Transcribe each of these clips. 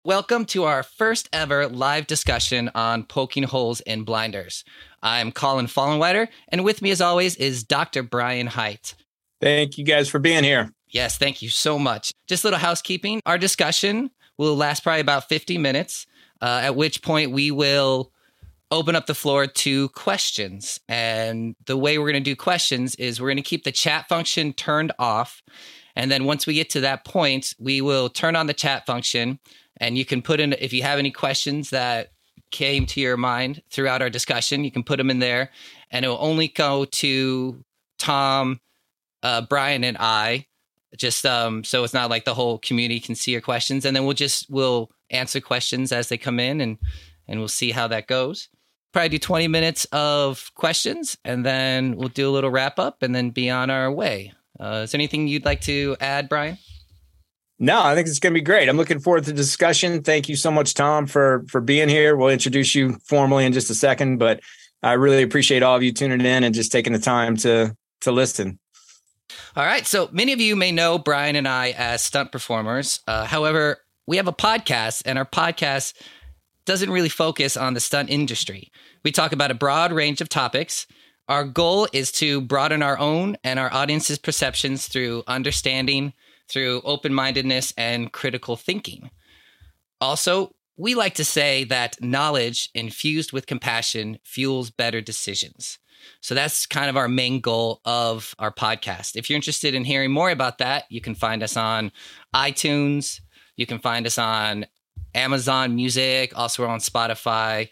Welcome to our first ever live discussion on poking holes in blinders. I'm Colin Fallenweider, and with me as always is Dr. Brian Height. Thank you guys for being here. Yes, thank you so much. Just a little housekeeping. Our discussion will last probably about 50 minutes, at which point we will open up the floor to questions. And the way we're going to do questions is we're going to keep the chat function turned off. And then once we get to that point, we will turn on the chat function. And you can put in, if you have any questions that came to your mind throughout our discussion, you can put them in there. And it will only go to Tom, Brian, and I, just so it's not like the whole community can see your questions. And then we'll answer questions as they come in, and we'll see how that goes. Probably do 20 minutes of questions, and then we'll do a little wrap up and then be on our way. Is there anything you'd like to add, Brian? No, I think it's going to be great. I'm looking forward to the discussion. Thank you so much, Tom, for being here. We'll introduce you formally in just a second, but I really appreciate all of you tuning in and just taking the time to listen. All right. So many of you may know Brian and I as stunt performers. However, we have a podcast, and our podcast doesn't really focus on the stunt industry. We talk about a broad range of topics. Our goal is to broaden our own and our audience's perceptions through understanding, through open-mindedness and critical thinking. Also, we like to say that knowledge infused with compassion fuels better decisions. So that's kind of our main goal of our podcast. If you're interested in hearing more about that, you can find us on iTunes. You can find us on Amazon Music. Also, we're on Spotify.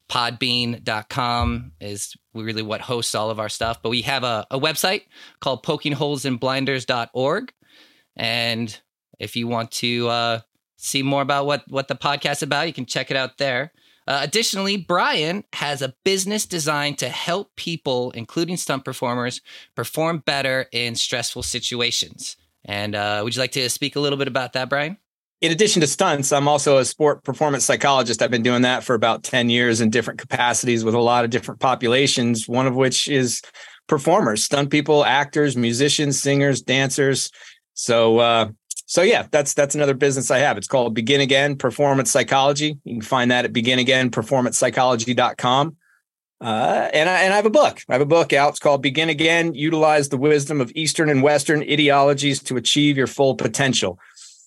Podbean.com is really what hosts all of our stuff. But we have a website called pokingholesinblinders.org. And if you want to see more about what the podcast is about, you can check it out there. Additionally, Brian has a business designed to help people, including stunt performers, perform better in stressful situations. And would you like to speak a little bit about that, Brian? In addition to stunts, I'm also a sport performance psychologist. I've been doing that for about 10 years in different capacities with a lot of different populations, one of which is performers, stunt people, actors, musicians, singers, dancers. So yeah, that's another business I have. It's called Begin Again Performance Psychology. You can find that at beginagainperformancepsychology.com. And I have a book. I have a book out. It's called Begin Again, Utilize the Wisdom of Eastern and Western Ideologies to Achieve Your Full Potential.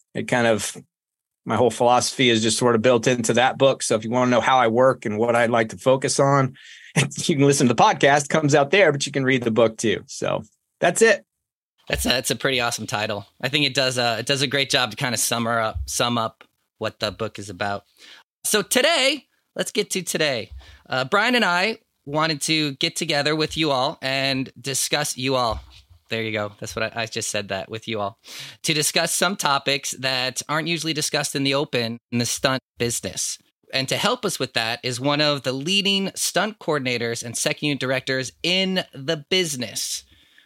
My whole philosophy is just sort of built into that book. So if you want to know how I work and what I'd like to focus on, you can listen to the podcast. It comes out there, but you can read the book too. So that's it. That's a pretty awesome title. I think it does a great job to kind of sum up what the book is about. So today, let's get to today. Brian and I wanted to get together with you all and discuss you all. There you go. That's what I just said that with you all, to discuss some topics that aren't usually discussed in the open in the stunt business. And to help us with that is one of the leading stunt coordinators and second unit directors in the business.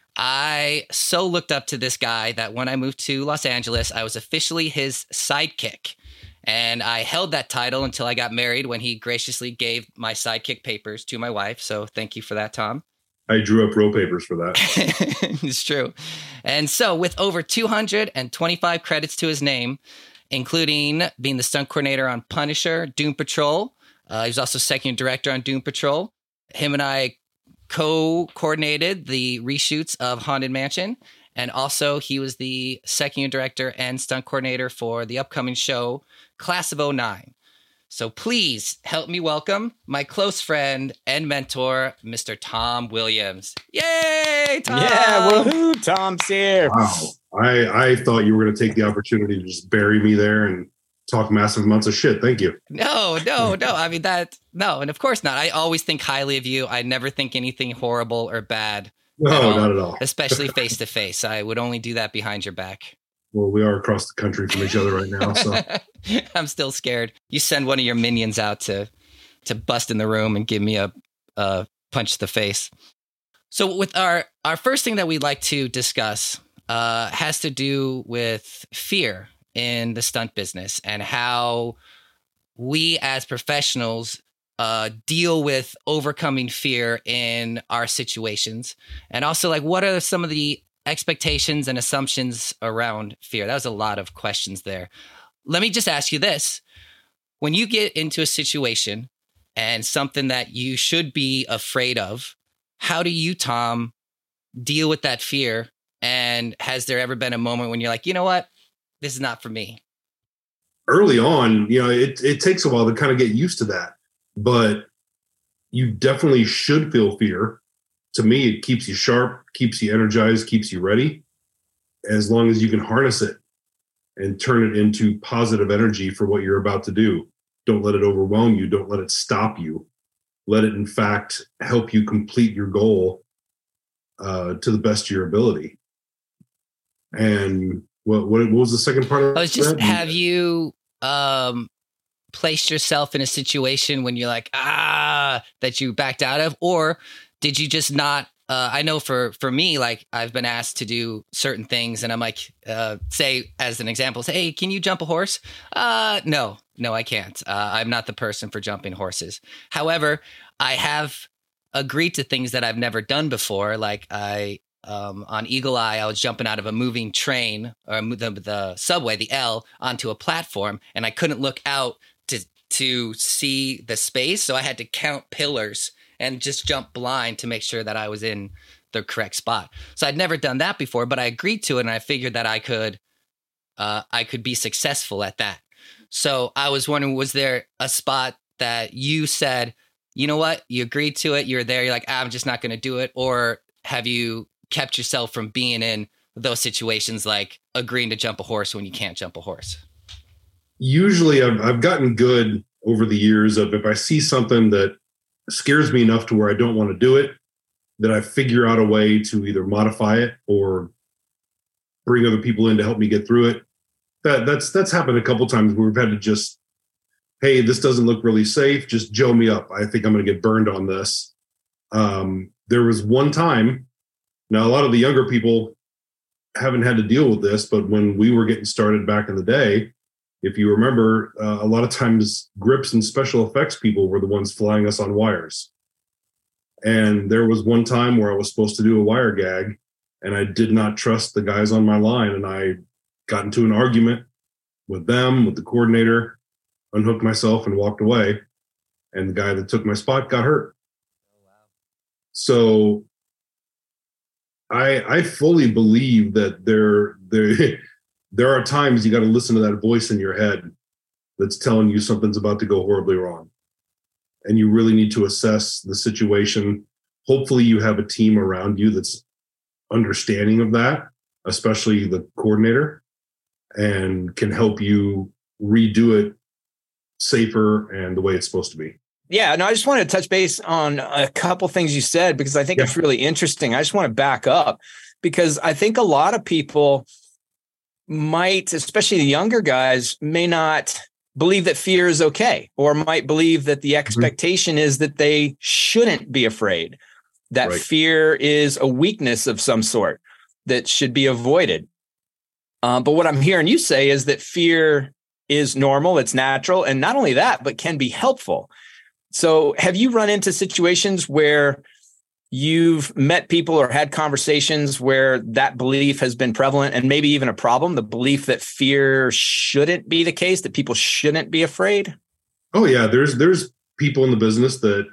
I so looked up to this guy that when I moved to Los Angeles, I was officially his sidekick. And I held that title until I got married, when he graciously gave my sidekick papers to my wife. So thank you for that, Tom. I drew up real papers for that. It's true. And so with over 225 credits to his name, including being the stunt coordinator on Punisher, Doom Patrol. He was also second unit director on Doom Patrol. Him and I co-coordinated the reshoots of Haunted Mansion. And also he was the second unit director and stunt coordinator for the upcoming show, Class of 09. So please help me welcome my close friend and mentor, Mr. Tom Williams. Yay, Tom! Yeah, woohoo, Tom's here. Wow. I thought you were going to take the opportunity to just bury me there and talk massive amounts of shit. Thank you. No. I mean, no, and of course not. I always think highly of you. I never think anything horrible or bad. No, not at all. Especially face to face. I would only do that behind your back. Well, we are across the country from each other right now, so I'm still scared. You send one of your minions out to bust in the room and give me a punch to the face. So with our first thing that we'd like to discuss has to do with fear in the stunt business and how we as professionals deal with overcoming fear in our situations. And also, like, what are some of the expectations and assumptions around fear? That was a lot of questions there. Let me just ask you this. when you get into a situation and something that you should be afraid of, how do you, Tom, deal with that fear? And has there ever been a moment when you're like, you know what, this is not for me? Early on, it takes a while to kind of get used to that, but you definitely should feel fear. To me, it keeps you sharp, keeps you energized, keeps you ready, as long as you can harness it and turn it into positive energy for what you're about to do. Don't let it overwhelm you. Don't let it stop you. Let it, in fact, help you complete your goal to the best of your ability. And what was the second part of that? I was just, have you placed yourself in a situation when you're like, that you backed out of? Or did you just not? I know for me, like I've been asked to do certain things and I'm like, say as an example, say, hey, can you jump a horse? No, I can't. I'm not the person for jumping horses. However, I have agreed to things that I've never done before. Like on Eagle Eye, I was jumping out of a moving train or the subway, the L, onto a platform, and I couldn't look out to see the space. So I had to count pillars and just jump blind to make sure that I was in the correct spot. So I'd never done that before, but I agreed to it, and I figured that I could be successful at that. So I was wondering, was there a spot that you said, you know what, you agreed to it, you're there, you're like, I'm just not going to do it? Or have you kept yourself from being in those situations, like agreeing to jump a horse when you can't jump a horse? Usually I've gotten good over the years of, if I see something that scares me enough to where I don't want to do it, that I figure out a way to either modify it or bring other people in to help me get through it. That's happened a couple times where we've had to just, hey, this doesn't look really safe. Just Joe me up. I think I'm going to get burned on this. There was one time, now a lot of the younger people haven't had to deal with this, but when we were getting started back in the day, if you remember, a lot of times grips and special effects people were the ones flying us on wires. And there was one time where I was supposed to do a wire gag, and I did not trust the guys on my line. And I got into an argument with them, with the coordinator, unhooked myself and walked away. And the guy that took my spot got hurt. Oh, wow. So I fully believe that there are times you got to listen to that voice in your head that's telling you something's about to go horribly wrong. And you really need to assess the situation. Hopefully you have a team around you that's understanding of that, especially the coordinator, and can help you redo it safer and the way it's supposed to be. Yeah, no, I just wanted to touch base on a couple things you said, because I think it's really interesting. I just want to back up, because I think a lot of people might, especially the younger guys, may not believe that fear is okay, or might believe that the expectation is that they shouldn't be afraid, that fear is a weakness of some sort that should be avoided. But what I'm hearing you say is that fear is normal, it's natural, and not only that, but can be helpful. So have you run into situations where you've met people or had conversations where that belief has been prevalent and maybe even a problem, the belief that fear shouldn't be the case, that people shouldn't be afraid? Oh, yeah. There's people in the business that,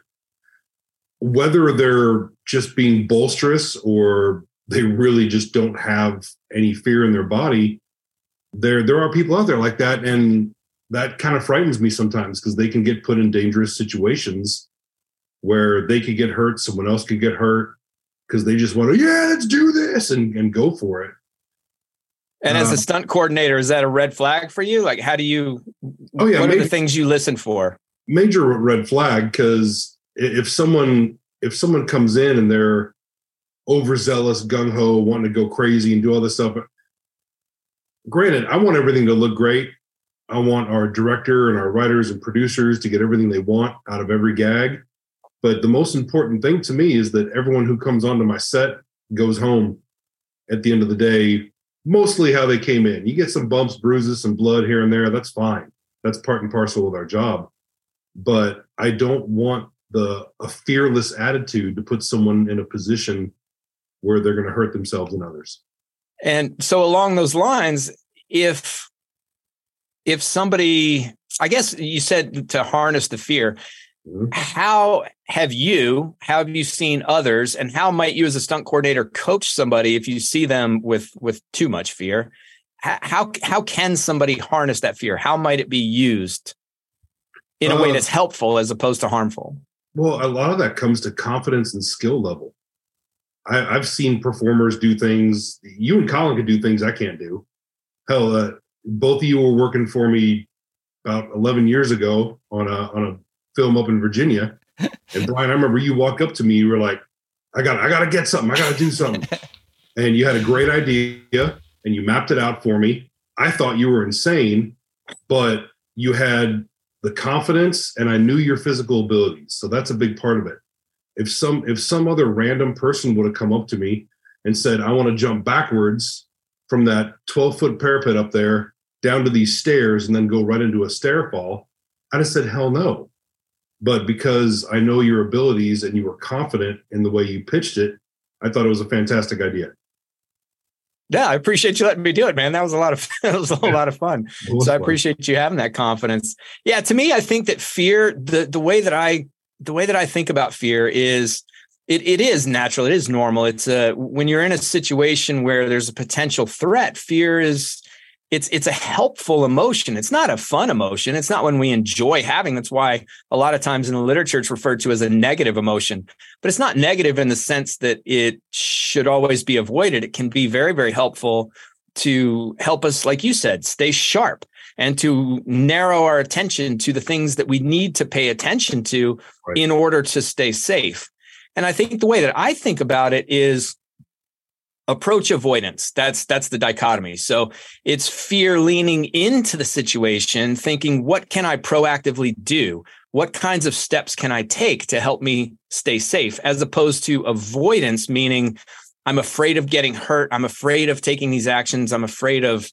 whether they're just being bolsterous or they really just don't have any fear in their body, there are people out there like that. And that kind of frightens me sometimes, because they can get put in dangerous situations where they could get hurt, someone else could get hurt, because they just want to, let's do this and go for it. And as a stunt coordinator, is that a red flag for you? Like, how do you, what are the things you listen for? Major red flag, because if someone comes in and they're overzealous, gung-ho, wanting to go crazy and do all this stuff, granted, I want everything to look great. I want our director and our writers and producers to get everything they want out of every gag. But the most important thing to me is that everyone who comes onto my set goes home at the end of the day, mostly how they came in. You get some bumps, bruises, some blood here and there. That's fine. That's part and parcel of our job. But I don't want a fearless attitude to put someone in a position where they're going to hurt themselves and others. And so along those lines, if somebody I guess you said to harness the fear. Mhm. How have you seen others, and how might you as a stunt coordinator coach somebody if you see them with too much fear? How can somebody harness that fear? How might it be used in a way that's helpful as opposed to harmful? Well, a lot of that comes to confidence and skill level. I've seen performers do things. You and Colin could do things I can't do. Hell, both of you were working for me about 11 years ago on a film up in Virginia. And Brian, I remember you walked up to me. You were like, I got to get something. I got to do something. And you had a great idea and you mapped it out for me. I thought you were insane, but you had the confidence and I knew your physical abilities. So that's a big part of it. If some other random person would have come up to me and said, I want to jump backwards from that 12-foot parapet up there down to these stairs and then go right into a stair fall, I'd have said, hell no. But because I know your abilities and you were confident in the way you pitched it, I thought it was a fantastic idea. Yeah, I appreciate you letting me do it, man. That was a lot of lot of fun. So I appreciate you having that confidence. Yeah, to me, I think that fear, the way that I think about fear is it is natural. It is normal. It's when you're in a situation where there's a potential threat, fear is it's a helpful emotion. It's not a fun emotion. It's not one we enjoy having. That's why a lot of times in the literature it's referred to as a negative emotion. But it's not negative in the sense that it should always be avoided. It can be very, very helpful to help us, like you said, stay sharp and to narrow our attention to the things that we need to pay attention to in order to stay safe. And I think the way that I think about it is approach avoidance. That's the dichotomy. So it's fear leaning into the situation, thinking, what can I proactively do? What kinds of steps can I take to help me stay safe? As opposed to avoidance, meaning I'm afraid of getting hurt. I'm afraid of taking these actions. I'm afraid of,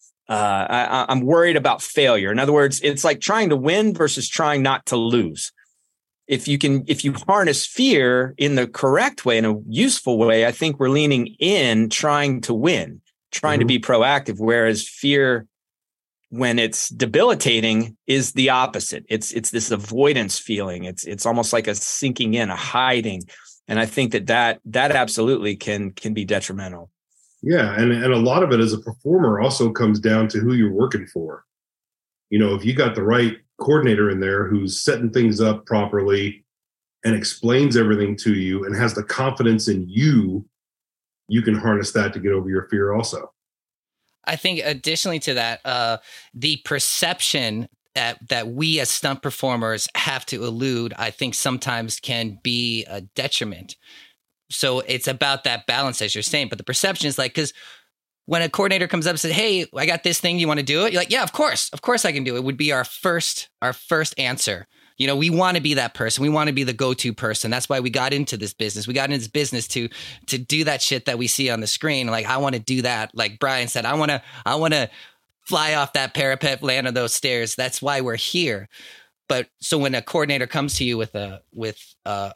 I'm worried about failure. In other words, it's like trying to win versus trying not to lose. If you harness fear in the correct way, in a useful way, I think we're leaning in, trying to win, trying to be proactive. Whereas fear, when it's debilitating, is the opposite. It's this avoidance feeling. It's almost like a sinking in, a hiding. And I think that absolutely can be detrimental. Yeah. And a lot of it as a performer also comes down to who you're working for. You know, if you got the right coordinator in there who's setting things up properly and explains everything to you and has the confidence in you, you can harness that to get over your fear also. I think additionally to that, the perception that we as stunt performers have to elude, I think sometimes can be a detriment. So it's about that balance, as you're saying. But the perception is like, because when a coordinator comes up and says, hey, I got this thing, you want to do it? You're like, yeah, of course I can do it. Would be our first answer. You know, we want to be that person. We want to be the go-to person. That's why we got into this business. We got into this business to do that shit that we see on the screen. Like, I want to do that. Like Brian said, I want to fly off that parapet, land on those stairs. That's why we're here. But so when a coordinator comes to you with a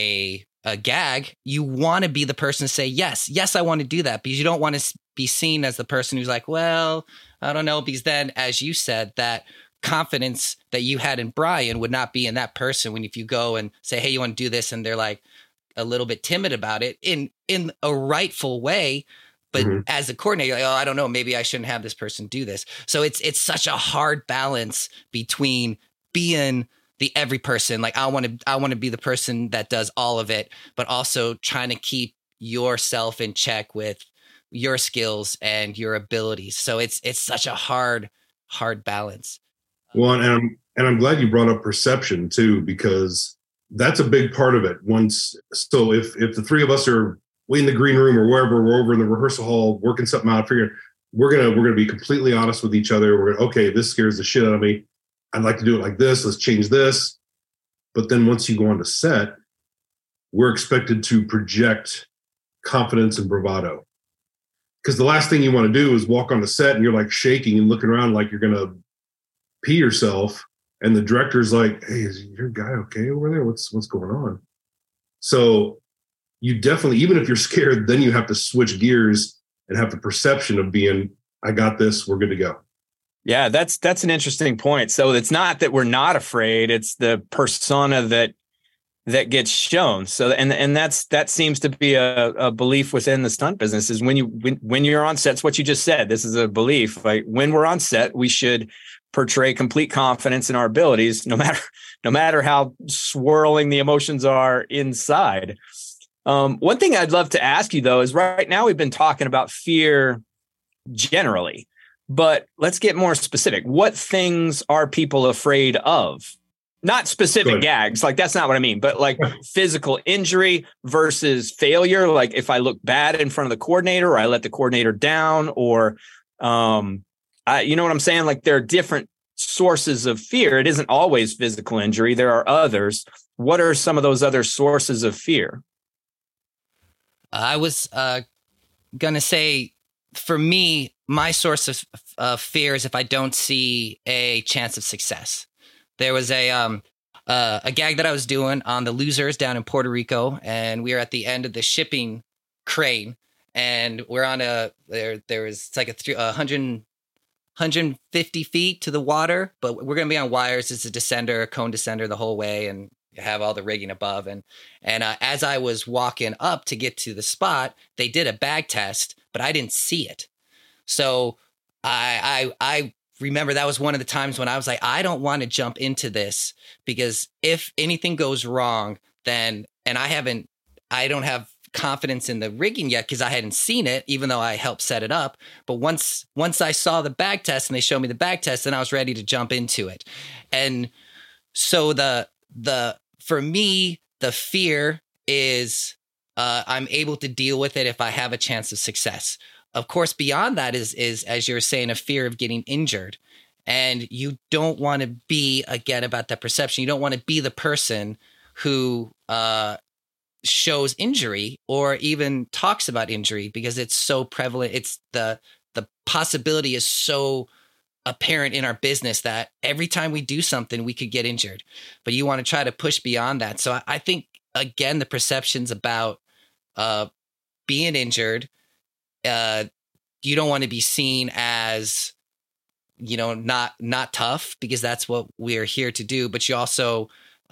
gag, you want to be the person to say, yes, I want to do that, because you don't want to be seen as the person who's like, well, I don't know, because then, as you said, that confidence that you had in Brian would not be in that person if you go and say, hey, you want to do this, and they're like a little bit timid about it in a rightful way. But as a coordinator, you're like, oh, I don't know, maybe I shouldn't have this person do this. So it's such a hard balance between being the every person, like I want to be the person that does all of it, but also trying to keep yourself in check with your skills and your abilities. So it's such a hard balance. Well, and I'm glad you brought up perception too, because that's a big part of it. So if the three of us are in the green room or wherever, we're over in the rehearsal hall working something out, figuring we're gonna be completely honest with each other. We're gonna, okay, this scares the shit out of me. I'd like to do it like this. Let's change this. But then once you go on to set, we're expected to project confidence and bravado. Because the last thing you want to do is walk on the set and you're like shaking and looking around like you're going to pee yourself. And the director's like, hey, is your guy okay over there? What's going on? So you definitely, even if you're scared, then you have to switch gears and have the perception of being, I got this, we're good to go. Yeah, that's an interesting point. So it's not that we're not afraid; it's the persona that gets shown. So that seems to be a belief within the stunt business is when you're on set. It's what you just said. This is a belief. Like when we're on set, we should portray complete confidence in our abilities, no matter how swirling the emotions are inside. One thing I'd love to ask you though is right now we've been talking about fear generally, but let's get more specific. What things are people afraid of? Not specific gags, like that's not what I mean, but like physical injury versus failure. Like if I look bad in front of the coordinator or I let the coordinator down or, you know what I'm saying? Like there are different sources of fear. It isn't always physical injury. There are others. What are some of those other sources of fear? I was going to say, for me, my source of fear is if I don't see a chance of success. There was a gag that I was doing on the Losers down in Puerto Rico, and we were at the end of the shipping crane, and we're on there was like 150 feet to the water, but we're going to be on wires. It's a descender, cone descender the whole way, and you have all the rigging above. And as I was walking up to get to the spot, they did a bag test, but I didn't see it. So I remember that was one of the times when I was like, I don't want to jump into this because if anything goes wrong, then, and I don't have confidence in the rigging yet because I hadn't seen it, even though I helped set it up. But once I saw the bag test and they showed me the bag test, then I was ready to jump into it. And so for me, the fear is I'm able to deal with it if I have a chance of success. Of course, beyond that is as you're saying, a fear of getting injured. And you don't want to be, again, about that perception. You don't want to be the person who shows injury or even talks about injury because it's so prevalent. It's the possibility is so apparent in our business that every time we do something, we could get injured. But you want to try to push beyond that. So I think, again, the perceptions about being injured, you don't want to be seen as, not tough because that's what we're here to do. But you also,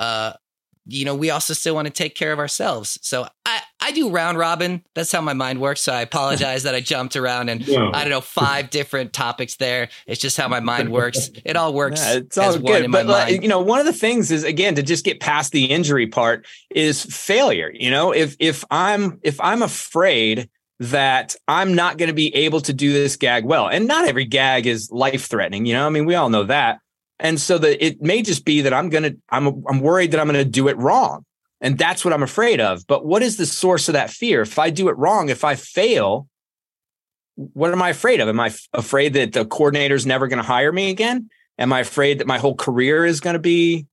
we also still want to take care of ourselves. So I do round robin. That's how my mind works. So I apologize that I jumped around and I don't know, 5 different topics there. It's just how my mind works. It all works. Yeah, it's all good. But one of the things is, again, to just get past the injury part is failure. If I'm afraid that I'm not going to be able to do this gag well, and not every gag is life threatening. We all know that. And so that it may just be that I'm worried that I'm going to do it wrong. And that's what I'm afraid of. But what is the source of that fear? If I do it wrong, if I fail, what am I afraid of? Am I afraid that the coordinator's never going to hire me again? Am I afraid that my whole career is going to be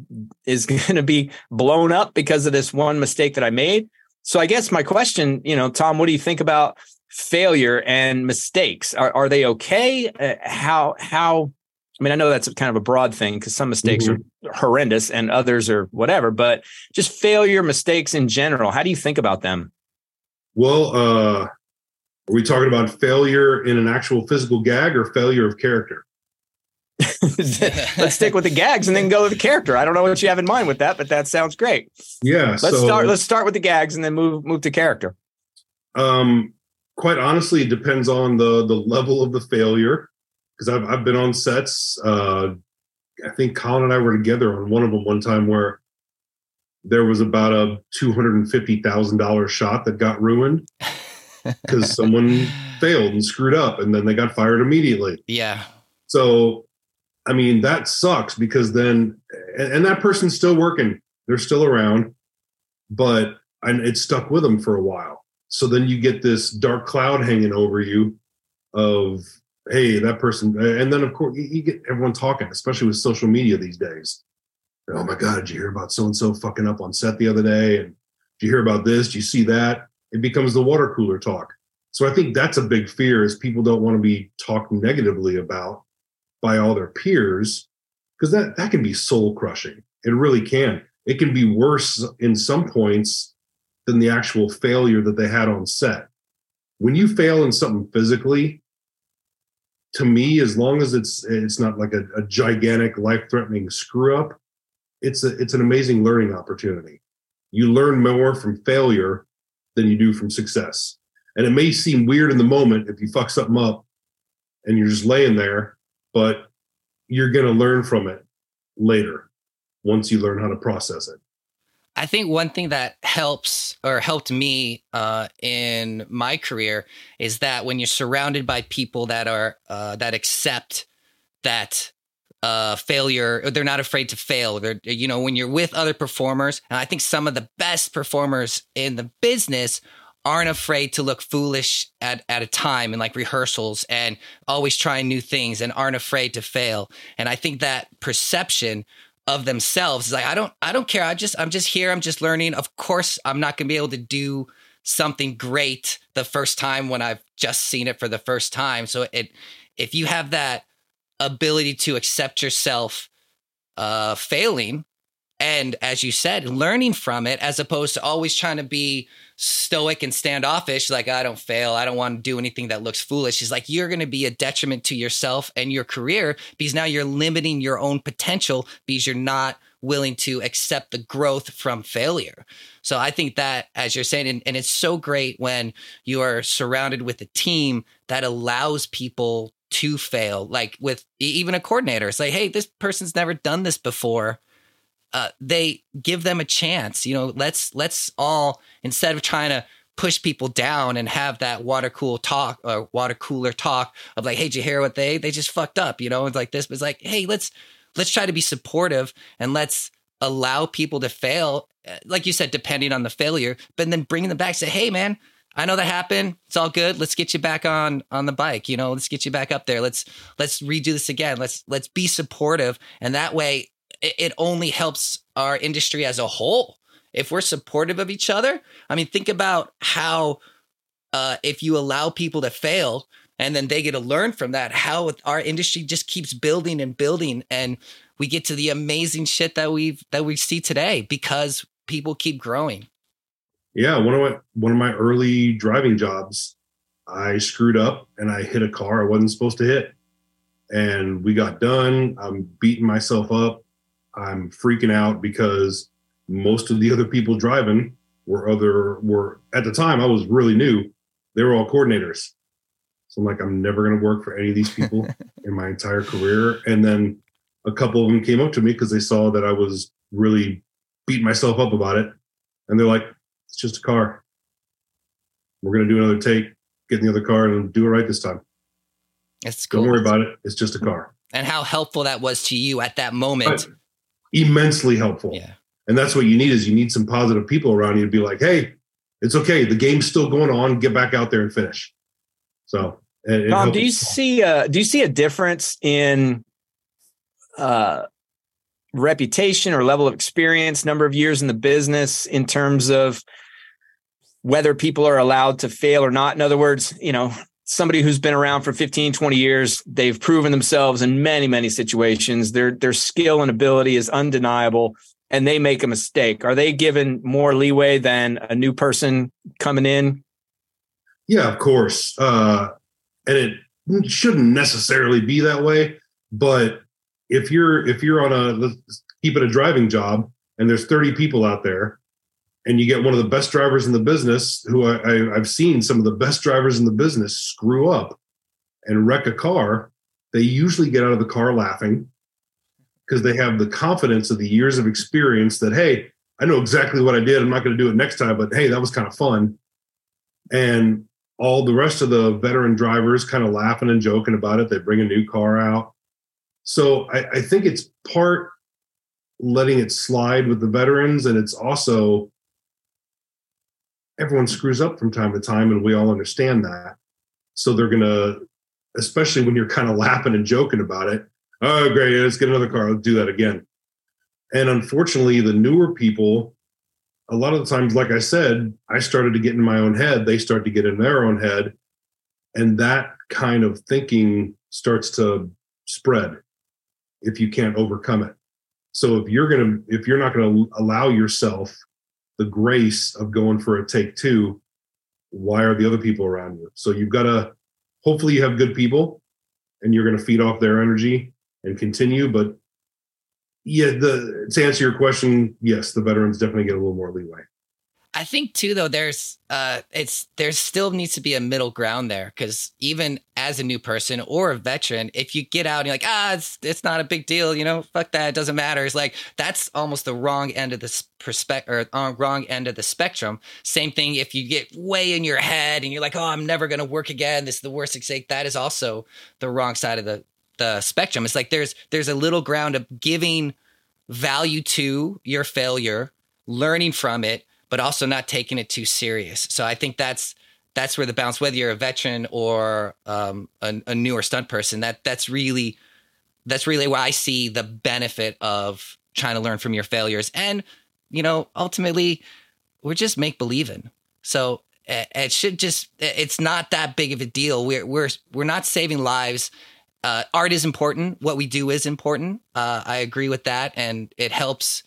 blown up because of this one mistake that I made? So I guess my question, Tom, what do you think about failure and mistakes? Are they okay? I know that's kind of a broad thing because some mistakes are horrendous and others are whatever, but just failure, mistakes in general. How do you think about them? Well, are we talking about failure in an actual physical gag or failure of character? Let's stick with the gags and then go to the character. I don't know what you have in mind with that, but that sounds great. Yeah. Let's start with the gags and then move to character. Quite honestly, it depends on the level of the failure. Because I've been on sets. I think Colin and I were together on one of them one time where there was about a $250,000 shot that got ruined because someone failed and screwed up, and then they got fired immediately. Yeah. So, that sucks because then, and that person's still working. They're still around, and it stuck with them for a while. So then you get this dark cloud hanging over you of, hey, that person, and then of course you get everyone talking, especially with social media these days. Oh my God, did you hear about so-and-so fucking up on set the other day? And did you hear about this? Did you see that? It becomes the water cooler talk. So I think that's a big fear is people don't want to be talked negatively about by all their peers because that can be soul crushing. It really can. It can be worse in some points than the actual failure that they had on set. When you fail in something physically, to me, as long as it's not like a gigantic life-threatening screw up, it's an amazing learning opportunity. You learn more from failure than you do from success. And it may seem weird in the moment if you fuck something up and you're just laying there, but you're going to learn from it later once you learn how to process it. I think one thing that helped me in my career is that when you're surrounded by people that are that accept that failure, or they're not afraid to fail. They're, when you're with other performers, and I think some of the best performers in the business aren't afraid to look foolish at a time in like rehearsals and always trying new things and aren't afraid to fail. And I think that perception of themselves is like, I don't care. I'm just here. I'm just learning. Of course, I'm not going to be able to do something great the first time when I've just seen it for the first time. So if you have that ability to accept yourself failing, and as you said, learning from it, as opposed to always trying to be stoic and standoffish, like, I don't fail, I don't want to do anything that looks foolish. It's like, you're going to be a detriment to yourself and your career, because now you're limiting your own potential because you're not willing to accept the growth from failure. So I think that, as you're saying, and it's so great when you are surrounded with a team that allows people to fail, like with even a coordinator. It's like, hey, this person's never done this before. They give them a chance. Let's all, instead of trying to push people down and have that water cooler talk of like, hey, did you hear what they just fucked up? It's like this, but it's like, hey, let's try to be supportive and let's allow people to fail, like you said, depending on the failure, but then bringing them back, say, hey, man, I know that happened. It's all good. Let's get you back on the bike. Let's get you back up there. Let's redo this again. Let's be supportive. And that way it only helps our industry as a whole. If we're supportive of each other, I mean, think about how, if you allow people to fail and then they get to learn from that, how our industry just keeps building and building. And we get to the amazing shit that we see today because people keep growing. Yeah, one of my early driving jobs, I screwed up and I hit a car I wasn't supposed to hit. And we got done. I'm beating myself up. I'm freaking out because most of the other people driving were at the time, I was really new. They were all coordinators. So I'm like, I'm never going to work for any of these people in my entire career. And then a couple of them came up to me because they saw that I was really beating myself up about it. And they're like, it's just a car. We're going to do another take, get in the other car and do it right this time. It's cool. Don't worry about it. It's just a car. And how helpful that was to you at that moment. Immensely helpful. Yeah. And that's what you need some positive people around you to be like, hey, it's okay. The game's still going on. Get back out there and finish. So, Tom, do you see a difference in reputation or level of experience, number of years in the business, in terms of whether people are allowed to fail or not? In other words, somebody who's been around for 15, 20 years, they've proven themselves in many, many situations. Their skill and ability is undeniable, and they make a mistake. Are they given more leeway than a new person coming in? Yeah, of course. And it shouldn't necessarily be that way. But if you're on let's keep it a driving job, and there's 30 people out there, and you get one of the best drivers in the business, who I've seen some of the best drivers in the business screw up and wreck a car, they usually get out of the car laughing because they have the confidence of the years of experience that, hey, I know exactly what I did. I'm not going to do it next time, but hey, that was kind of fun. And all the rest of the veteran drivers kind of laughing and joking about it. They bring a new car out. So I think it's part letting it slide with the veterans, and it's also everyone screws up from time to time, and we all understand that. So they're going to, especially when you're kind of laughing and joking about it, oh, great, let's get another car, let's do that again. And unfortunately, the newer people, a lot of the times, like I said, I started to get in my own head, they start to get in their own head, and that kind of thinking starts to spread if you can't overcome it. So if you're not going to allow yourself the grace of going for a take two, why are the other people around you? So you've got to, hopefully you have good people and you're going to feed off their energy and continue. But yeah, to answer your question, yes, the veterans definitely get a little more leeway. I think too, though, there still needs to be a middle ground there, because even as a new person or a veteran, if you get out and you're like, it's not a big deal, fuck that, it doesn't matter. It's like, that's almost the wrong end of the wrong end of the spectrum. Same thing if you get way in your head and you're like, I'm never going to work again, this is the worst mistake. That is also the wrong side of the spectrum. It's like there's a little ground of giving value to your failure, learning from it, but also not taking it too serious. So I think that's where the balance, whether you're a veteran or a newer stunt person, that's really where I see the benefit of trying to learn from your failures. And, ultimately we're just make believing. So it's not that big of a deal. We're not saving lives. Art is important. What we do is important. I agree with that. And it helps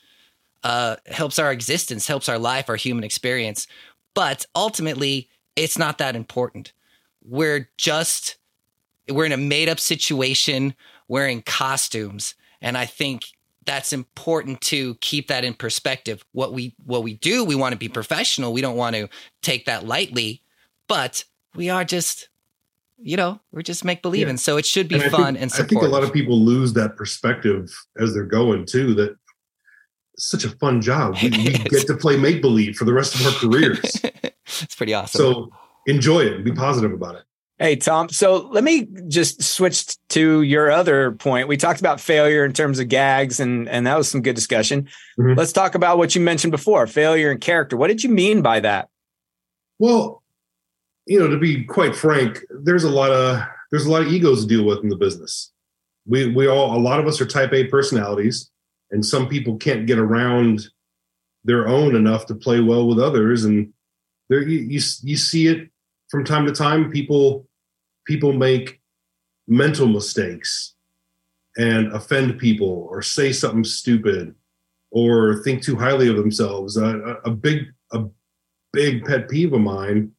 our existence, helps our life, our human experience. But ultimately, it's not that important. We're in a made up situation wearing costumes. And I think that's important to keep that in perspective. What we do, we want to be professional. We don't want to take that lightly, but we are just, we're just make believing. Yeah. So it should be fun and supportive. I think a lot of people lose that perspective as they're going too, that it's such a fun job. We get to play make believe for the rest of our careers. It's pretty awesome. So enjoy it and be positive about it. Hey, Tom. So let me just switch to your other point. We talked about failure in terms of gags, and that was some good discussion. Mm-hmm. Let's talk about what you mentioned before, failure and character. What did you mean by that? Well, to be quite frank, there's a lot of egos to deal with in the business. A lot of us are type A personalities, and some people can't get around their own enough to play well with others. And there you see it from time to time. People make mental mistakes and offend people or say something stupid or think too highly of themselves. A big pet peeve of mine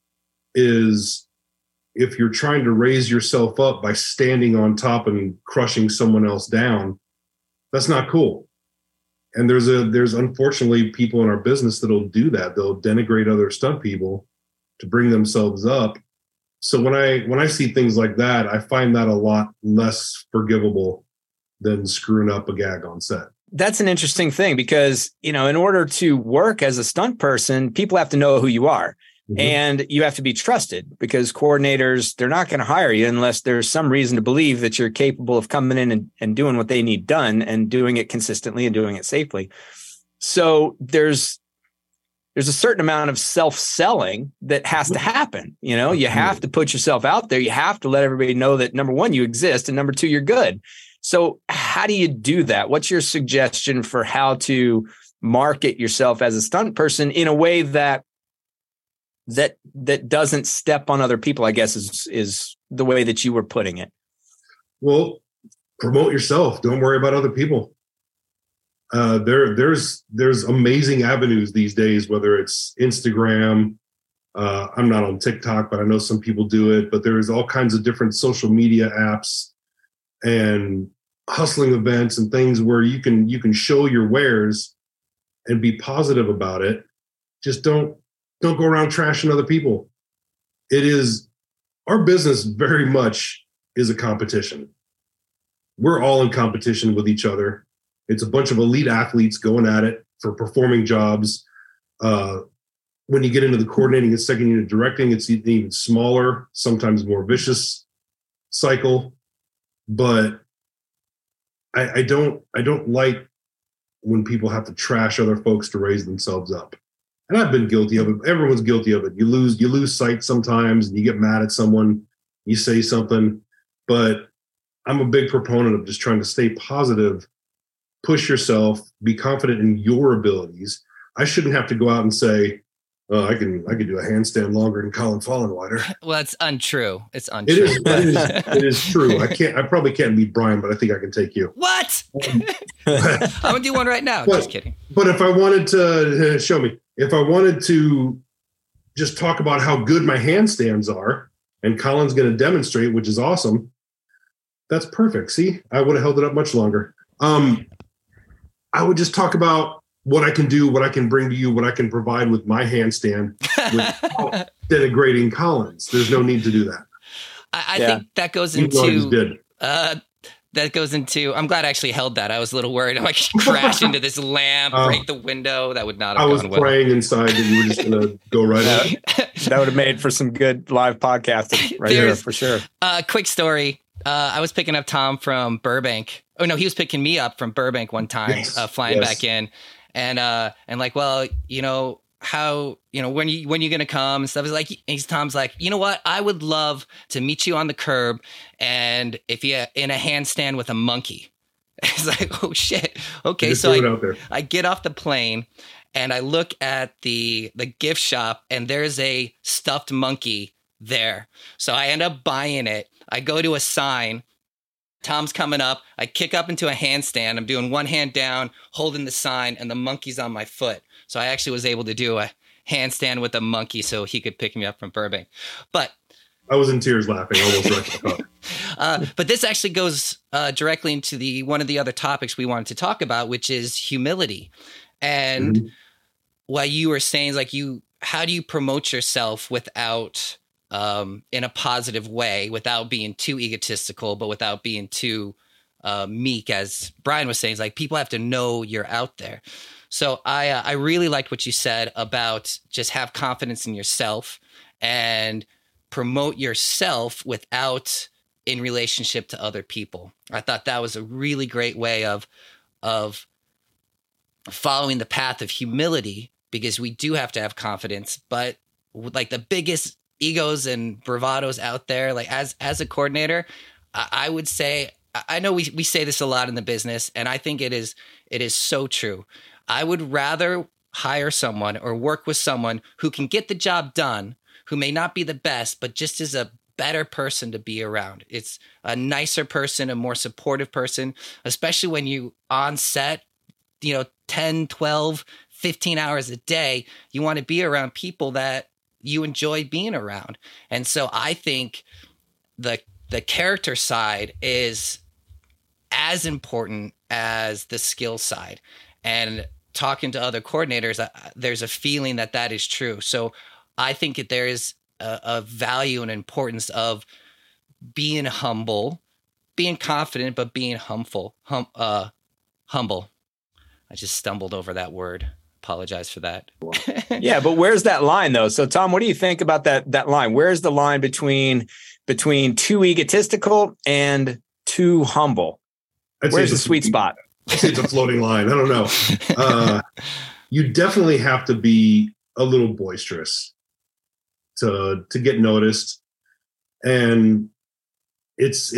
is if you're trying to raise yourself up by standing on top and crushing someone else down. That's not cool. And there's unfortunately people in our business that'll do that. They'll denigrate other stunt people to bring themselves up. So when I see things like that, I find that a lot less forgivable than screwing up a gag on set. That's an interesting thing because, in order to work as a stunt person, people have to know who you are. Mm-hmm. And you have to be trusted because coordinators, they're not going to hire you unless there's some reason to believe that you're capable of coming in and doing what they need done and doing it consistently and doing it safely. So there's a certain amount of self-selling that has to happen. You have to put yourself out there. You have to let everybody know that, number one, you exist, and number two, you're good. So how do you do that? What's your suggestion for how to market yourself as a stunt person in a way that doesn't step on other people, I guess is the way that you were putting it? Well, promote yourself. Don't worry about other people. There's amazing avenues these days, whether it's Instagram. I'm not on TikTok, but I know some people do it, but there's all kinds of different social media apps and hustling events and things where you can show your wares and be positive about it. Just don't go around trashing other people. Our business very much is a competition. We're all in competition with each other. It's a bunch of elite athletes going at it for performing jobs. When you get into the coordinating and second unit directing, it's an even smaller, sometimes more vicious cycle. But I don't like when people have to trash other folks to raise themselves up. And I've been guilty of it. Everyone's guilty of it. You lose sight sometimes and you get mad at someone, you say something, but I'm a big proponent of just trying to stay positive, push yourself, be confident in your abilities. I shouldn't have to go out and say, I can do a handstand longer than Colin Fallenweider. Well, it's untrue. It's untrue. It is true. I probably can't beat Brian, but I think I can take you. What? I'm gonna do one right now. Just kidding. But if I wanted to show me, if I wanted to just talk about how good my handstands are, and Colin's going to demonstrate, which is awesome, That's perfect. See, I would have held it up much longer. I would just talk about what I can do, what I can bring to you, what I can provide with my handstand without denigrating Collins. There's no need to do that. I think that goes into I'm glad I actually held that. I was a little worried. I might crash into this lamp, break the window. That would not have gone well. I was praying inside that you were just going to go right out. That would have made for some good live podcasting right there, for sure. Quick story. I was picking up Tom from Burbank. Oh, no, he was picking me up from Burbank one time, flying back in. And like, well, how, when you going to come and stuff. Tom's like, you know what? I would love to meet you on the curb. And if you in a handstand with a monkey. It's like, oh shit. Okay. So I get off the plane and I look at the gift shop and there's a stuffed monkey there. So I end up buying it. I go to a sign. Tom's coming up. I kick up into a handstand. I'm doing one hand down, holding the sign, and the monkey's on my foot. So I actually was able to do a handstand with a monkey so he could pick me up from Burbank. But I was in tears laughing. Almost wrecked my car. But this actually goes directly into one of the other topics we wanted to talk about, which is humility. And what you were saying is like how do you promote yourself without in a positive way, without being too egotistical, but without being too meek, as Brian was saying, is like people have to know you're out there. So I really liked what you said about just have confidence in yourself and promote yourself without in relationship to other people. I thought that was a really great way of following the path of humility, because we do have to have confidence, but like the biggest egos and bravados out there, like as a coordinator, I would say, I know we say this a lot in the business, and I think it is so true. I would rather hire someone or work with someone who can get the job done, who may not be the best, but just is a better person to be around. It's a nicer person, a more supportive person, especially when you on set, 10, 12, 15 hours a day, you want to be around people that you enjoy being around. And so I think the character side is as important as the skill side. And talking to other coordinators, there's a feeling that is true. So I think that there is a value and importance of being humble, being confident, but being humble. I just stumbled over that word. Apologize for that. Yeah, but where's that line though? So Tom, what do you think about that line? Where's the line between too egotistical and too humble? Where's the sweet spot? I'd say it's a floating line. I don't know. You definitely have to be a little boisterous to get noticed, and it's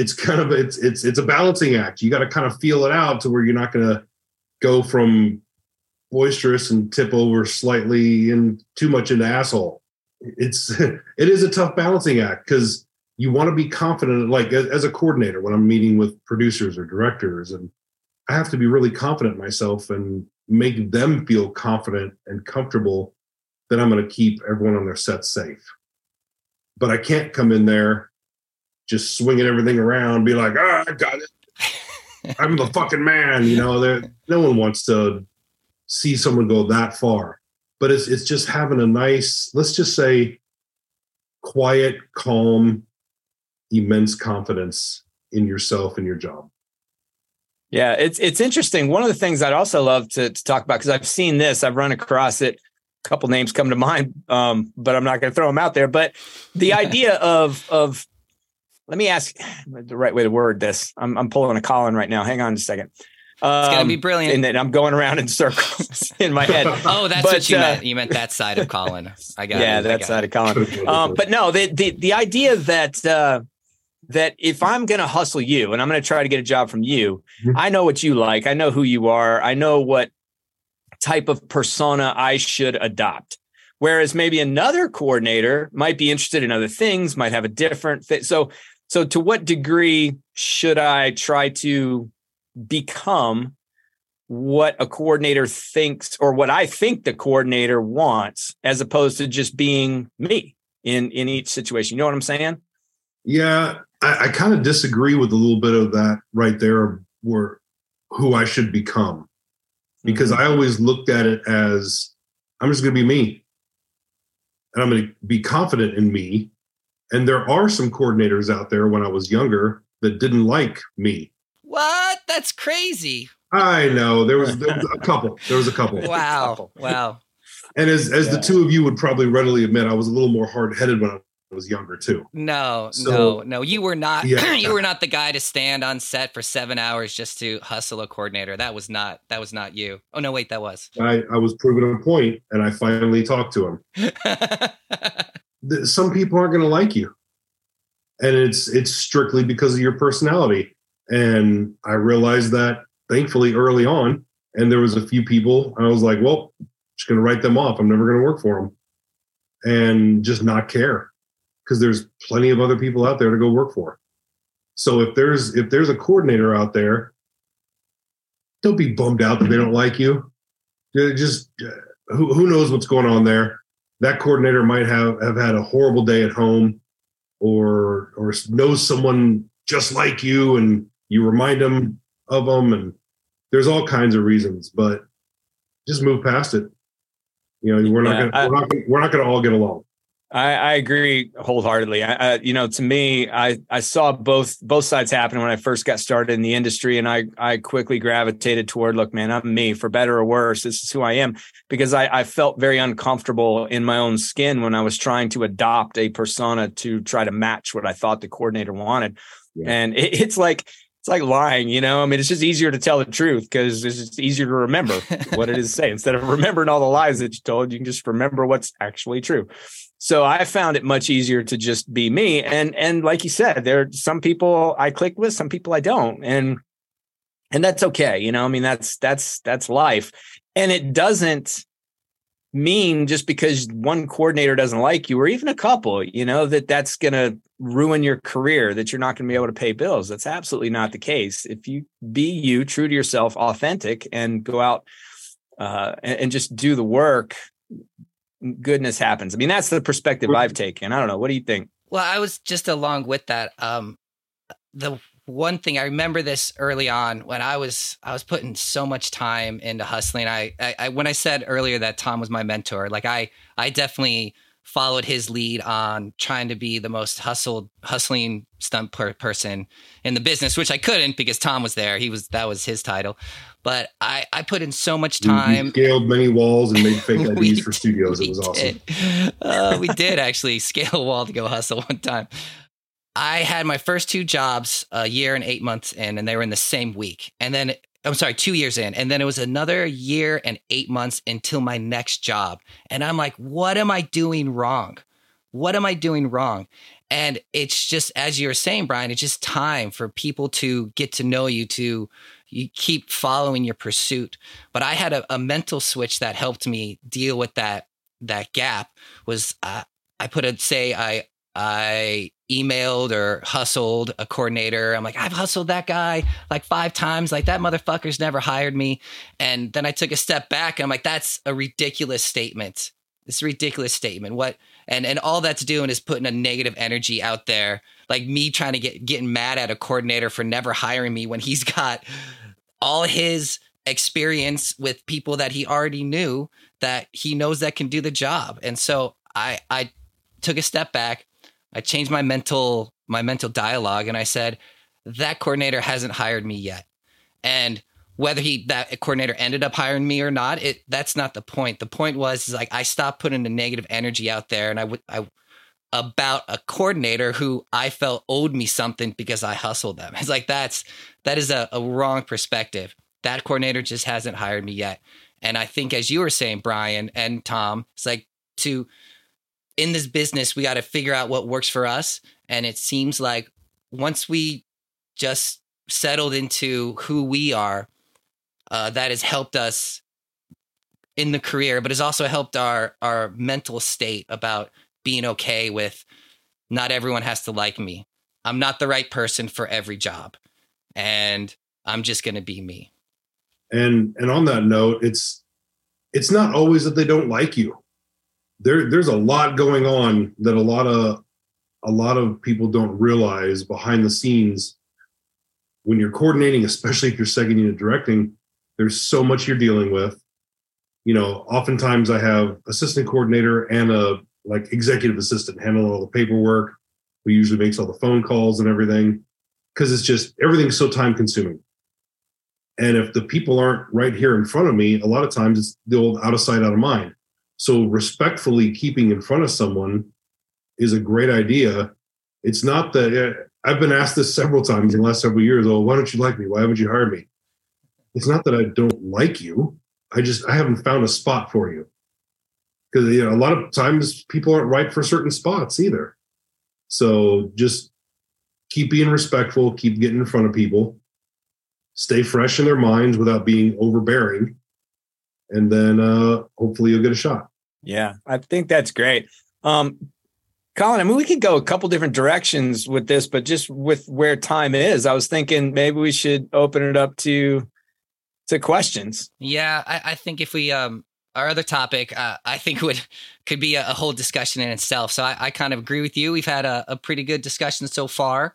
a balancing act. You got to kind of feel it out to where you're not going to go from boisterous and tip over slightly and too much into asshole. It is a tough balancing act because you want to be confident, like as a coordinator, when I'm meeting with producers or directors, and I have to be really confident in myself and make them feel confident and comfortable that I'm going to keep everyone on their set safe. But I can't come in there just swinging everything around, be like, I got it. I'm the fucking man. No one wants to see someone go that far, but it's just having a nice, let's just say, quiet, calm, immense confidence in yourself and your job. Yeah, it's interesting. One of the things I'd also love to talk about, because I've seen this, I've run across it. A couple names come to mind, but I'm not going to throw them out there. But the idea of let me ask the right way to word this. I'm pulling a Colin right now. Hang on just a second. It's going to be brilliant. And then I'm going around in circles in my head. Oh, that's what you meant. You meant that side of Colin. I got it. Yeah, that side of Colin. But no, the idea that if I'm going to hustle you and I'm going to try to get a job from you, I know what you like. I know who you are. I know what type of persona I should adopt. Whereas maybe another coordinator might be interested in other things, might have a different fit. So to what degree should I try to become what a coordinator thinks, or what I think the coordinator wants, as opposed to just being me in each situation? You know what I'm saying? Yeah, I kind of disagree with a little bit of that right there, where who I should become, because I always looked at it as I'm just going to be me, and I'm going to be confident in me. And there are some coordinators out there when I was younger that didn't like me. What? That's crazy. I know there was a couple. There was a couple. Wow. Wow. And as the two of you would probably readily admit, I was a little more hard-headed when I was younger too. No. You were not. Yeah. You were not the guy to stand on set for 7 hours just to hustle a coordinator. That was not you. Oh no, wait, that was. I was proven a point, and I finally talked to him. Some people aren't going to like you, and it's strictly because of your personality. And I realized that, thankfully, early on. And there was a few people I was like, well, I'm just going to write them off. I'm never going to work for them, and just not care, because there's plenty of other people out there to go work for. So if there's a coordinator out there, don't be bummed out that they don't like you. Just who knows what's going on there. That coordinator might have had a horrible day at home, or knows someone just like you, and you remind them of them, and there's all kinds of reasons, but just move past it. We're not going to all get along. I agree wholeheartedly. To me, I saw both sides happen when I first got started in the industry, and I quickly gravitated toward, look, man, I'm me, for better or worse. This is who I am, because I felt very uncomfortable in my own skin when I was trying to adopt a persona to try to match what I thought the coordinator wanted. Yeah. And it's like lying, it's just easier to tell the truth, because it's just easier to remember what it is to say. Instead of remembering all the lies that you told, you can just remember what's actually true. So I found it much easier to just be me. And like you said, there are some people I click with, some people I don't. And that's okay. That's life. And it doesn't mean just because one coordinator doesn't like you, or even a couple, that's going to ruin your career, that you're not going to be able to pay bills. That's absolutely not the case. If you be you, true to yourself, authentic, and go out and just do the work, goodness happens. That's the perspective I've taken. I don't know. What do you think? Well, I was just along with that. The one thing I remember this early on when I was putting so much time into hustling. I when I said earlier that Tom was my mentor, like I definitely followed his lead on trying to be the most hustling stunt person in the business, which I couldn't because Tom was there. That was his title. But I put in so much time. We scaled many walls and made fake IDs for studios. It was awesome. We did actually scale a wall to go hustle one time. I had my first 2 jobs a year and 8 months in, and they were in the same week. And then, 2 years in. And then it was another year and 8 months until my next job. And I'm like, what am I doing wrong? What am I doing wrong? And it's just, as you were saying, Brian, it's just time for people to get to know you, you keep following your pursuit. But I had a mental switch that helped me deal with that gap. Was I emailed or hustled a coordinator. I'm like, I've hustled that guy like 5 times. Like, that motherfucker's never hired me. And then I took a step back and I'm like, that's a ridiculous statement. It's a ridiculous statement. What? And all that's doing is putting a negative energy out there. Like me trying to getting mad at a coordinator for never hiring me when he's got all his experience with people that he already knew that he knows that can do the job. And so I took a step back. I changed my mental dialogue, and I said, that coordinator hasn't hired me yet. And whether that coordinator ended up hiring me or not, that's not the point. The point was like I stopped putting the negative energy out there, and I about a coordinator who I felt owed me something because I hustled them. It's like that is a wrong perspective. That coordinator just hasn't hired me yet. And I think, as you were saying, Brian and Tom, it's like in this business, we got to figure out what works for us. And it seems like once we just settled into who we are, that has helped us in the career, but has also helped our mental state about being okay with not everyone has to like me. I'm not the right person for every job, and I'm just going to be me. And on that note, it's not always that they don't like you. There's a lot going on that a lot a lot of people don't realize behind the scenes when you're coordinating, especially if you're second unit directing, there's so much you're dealing with. Oftentimes I have assistant coordinator and a like executive assistant handling all the paperwork, who usually makes all the phone calls and everything, because it's just everything's so time consuming. And if the people aren't right here in front of me, a lot of times it's the old out of sight, out of mind. So respectfully keeping in front of someone is a great idea. It's not that I've been asked this several times in the last several years. Oh, why don't you like me? Why haven't you hired me? It's not that I don't like you. I haven't found a spot for you. Because a lot of times people aren't right for certain spots either. So just keep being respectful, keep getting in front of people, stay fresh in their minds without being overbearing, and then hopefully you'll get a shot. Yeah, I think that's great. Colin, I mean, we could go a couple different directions with this, but just with where time is, I was thinking maybe we should open it up to questions. Yeah, I think if we our other topic, I think could be a whole discussion in itself. So I kind of agree with you. We've had a pretty good discussion so far,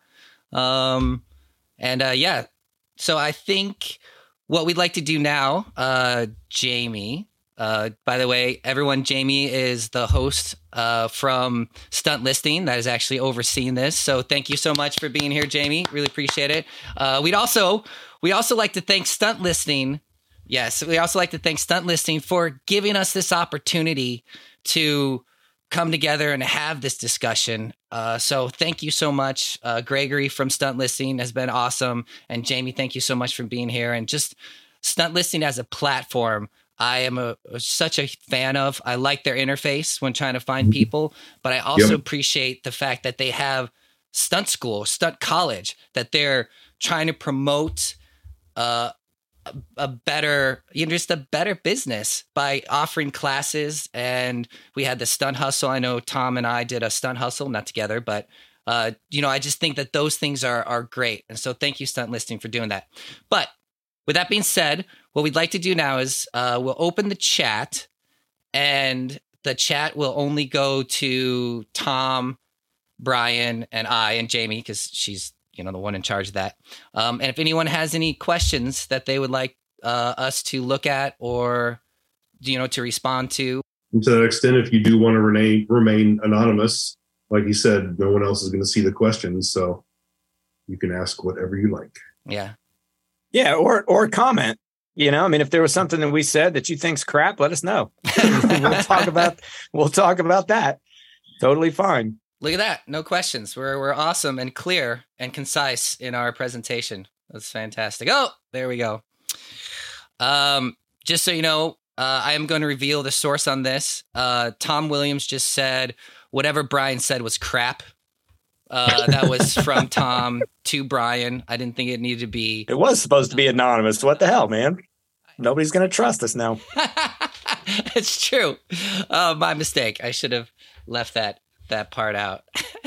yeah. So I think what we'd like to do now, Jamie. By the way, everyone, Jamie is the host from Stunt Listing that is actually overseeing this. So thank you so much for being here, Jamie. Really appreciate it. We also like to thank Stunt Listing. Yes, we also like to thank Stunt Listing for giving us this opportunity to come together and have this discussion. So thank you so much. Gregory from Stunt Listing has been awesome. And Jamie, thank you so much for being here. And just Stunt Listing as a platform, I am such a fan of. I like their interface when trying to find people, but I also appreciate the fact that they have stunt school, stunt college, that they're trying to promote a better, just a better business by offering classes. And we had the Stunt Hustle. I know Tom and I did a Stunt Hustle, not together, but I just think that those things are great. And so thank you, Stunt Listing, for doing that. But with that being said, what we'd like to do now is we'll open the chat, and the chat will only go to Tom, Brian, and I, and Jamie, because she's the one in charge of that. And if anyone has any questions that they would like us to look at or to respond to. And to that extent, if you do want to remain anonymous, like you said, no one else is going to see the questions, so you can ask whatever you like. Yeah, or comment. If there was something that we said that you think's crap, let us know. We'll talk about that. Totally fine. Look at that. No questions. We're awesome and clear and concise in our presentation. That's fantastic. Oh, there we go. Just so you know, I am going to reveal the source on this. Tom Williams just said whatever Brian said was crap. That was from Tom to Brian. I didn't think it needed to be. It was supposed to be anonymous. What the hell, man? Nobody's going to trust us now. It's true. My mistake. I should have left that part out.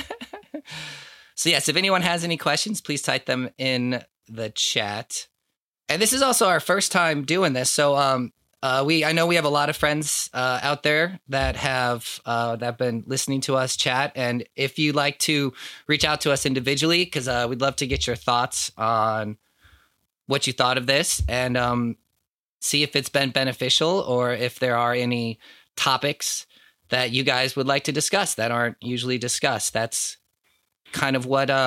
So yes, if anyone has any questions, please type them in the chat. And this is also our first time doing this. So I know we have a lot of friends out there that have been listening to us chat. And if you'd like to reach out to us individually, because we'd love to get your thoughts on what you thought of this and see if it's been beneficial or if there are any topics that you guys would like to discuss that aren't usually discussed. That's kind of what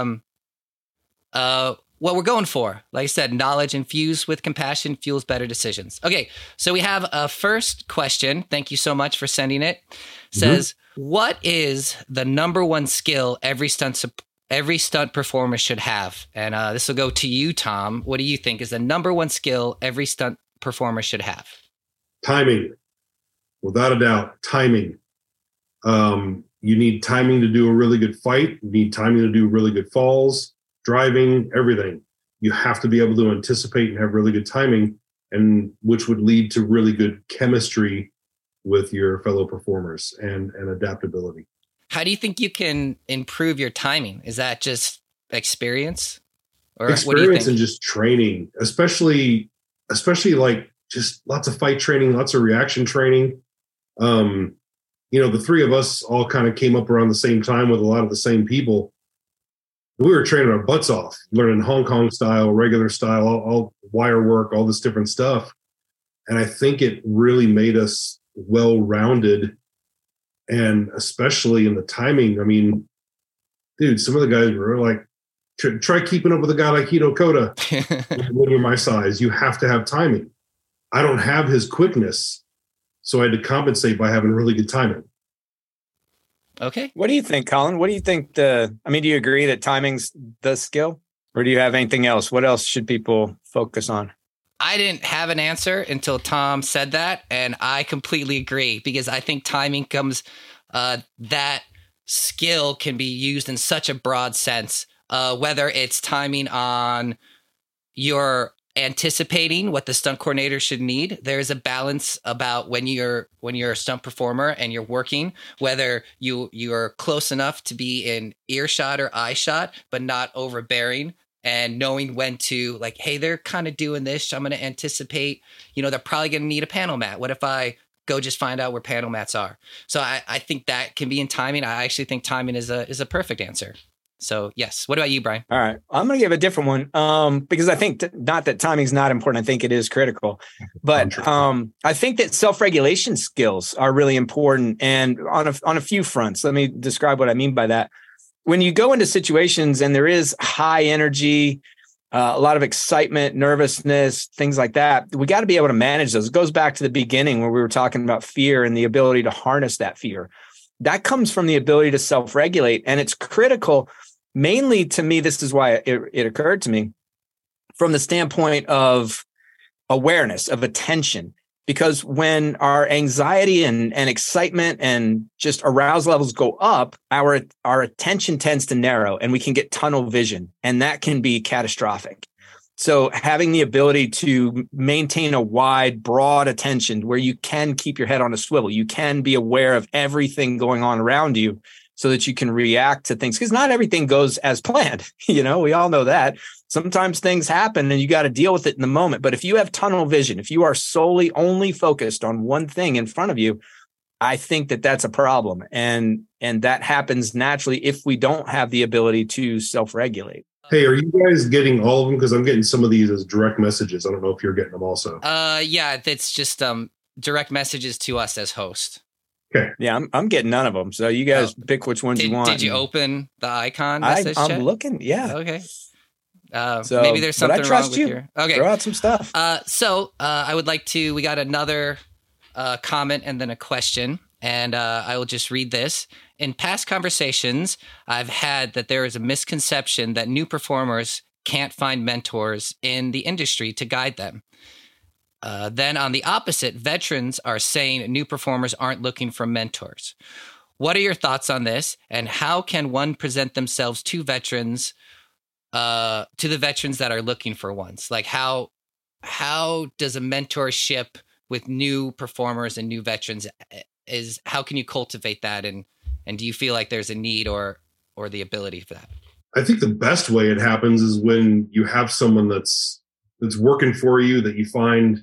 we're going for. Like I said, knowledge infused with compassion fuels better decisions. Okay, so we have a first question. Thank you so much for sending it. Says, what is the number one skill every stunt performer should have? And this will go to you, Tom. What do you think is the number one skill every stunt performer should have? Timing. Without a doubt, timing. You need timing to do a really good fight. You need timing to do really good falls, driving, everything. You have to be able to anticipate and have really good timing, and which would lead to really good chemistry with your fellow performers and adaptability. How do you think you can improve your timing? Is that just experience? Or experience what do you think? And just training, especially like just lots of fight training, lots of reaction training. the three of us all kind of came up around the same time with a lot of the same people. We were training our butts off, learning Hong Kong style, regular style, all wire work, all this different stuff. And I think it really made us well-rounded, and especially in the timing. I mean, dude, some of the guys were like, try keeping up with a guy like Hito Koda. When you're my size, you have to have timing. I don't have his quickness, so I had to compensate by having really good timing. Okay. What do you think, Colin? What do you think do you agree that timing's the skill? Or do you have anything else? What else should people focus on? I didn't have an answer until Tom said that, and I completely agree, because I think timing comes, that skill can be used in such a broad sense, whether it's timing on your anticipating what the stunt coordinator should need. There's a balance about when you're a stunt performer and you're working, whether you're close enough to be in earshot or eye shot, but not overbearing, and knowing when to, like, hey, they're kind of doing this, so I'm going to anticipate, they're probably going to need a panel mat. What if I go just find out where panel mats are? So I think that can be in timing. I actually think timing is a perfect answer. So yes. What about you, Brian? All right. I'm going to give a different one because I think not that timing's not important. I think it is critical. But I think that self-regulation skills are really important, and on a few fronts. Let me describe what I mean by that. When you go into situations and there is high energy, a lot of excitement, nervousness, things like that, we got to be able to manage those. It goes back to the beginning where we were talking about fear and the ability to harness that fear. That comes from the ability to self-regulate, and it's critical. Mainly, to me, this is why it occurred to me from the standpoint of awareness, of attention, because when our anxiety and excitement and just arousal levels go up, our attention tends to narrow and we can get tunnel vision, and that can be catastrophic. So having the ability to maintain a wide, broad attention where you can keep your head on a swivel, you can be aware of everything going on around you, so that you can react to things, because not everything goes as planned. We all know that. Sometimes things happen and you got to deal with it in the moment. But if you have tunnel vision, if you are solely only focused on one thing in front of you, I think that that's a problem. And that happens naturally if we don't have the ability to self-regulate. Hey, are you guys getting all of them? Because I'm getting some of these as direct messages. I don't know if you're getting them also. Yeah, that's just direct messages to us as host. Okay. Yeah, I'm getting none of them. So you guys pick which ones you want. Did you open the icon message chat? I'm looking. Yeah. Okay. So maybe there's something wrong with you. your. Okay. Throw out some stuff. So I would like to. We got another comment and then a question, and I will just read this. In past conversations I've had that there is a misconception that new performers can't find mentors in the industry to guide them. Then on the opposite, veterans are saying new performers aren't looking for mentors. What are your thoughts on this, and how can one present themselves to veterans, to the veterans that are looking for ones? Like how does a mentorship with new performers and new veterans how can you cultivate that, and do you feel like there's a need or the ability for that? I think the best way it happens is when you have someone that's working for you that you find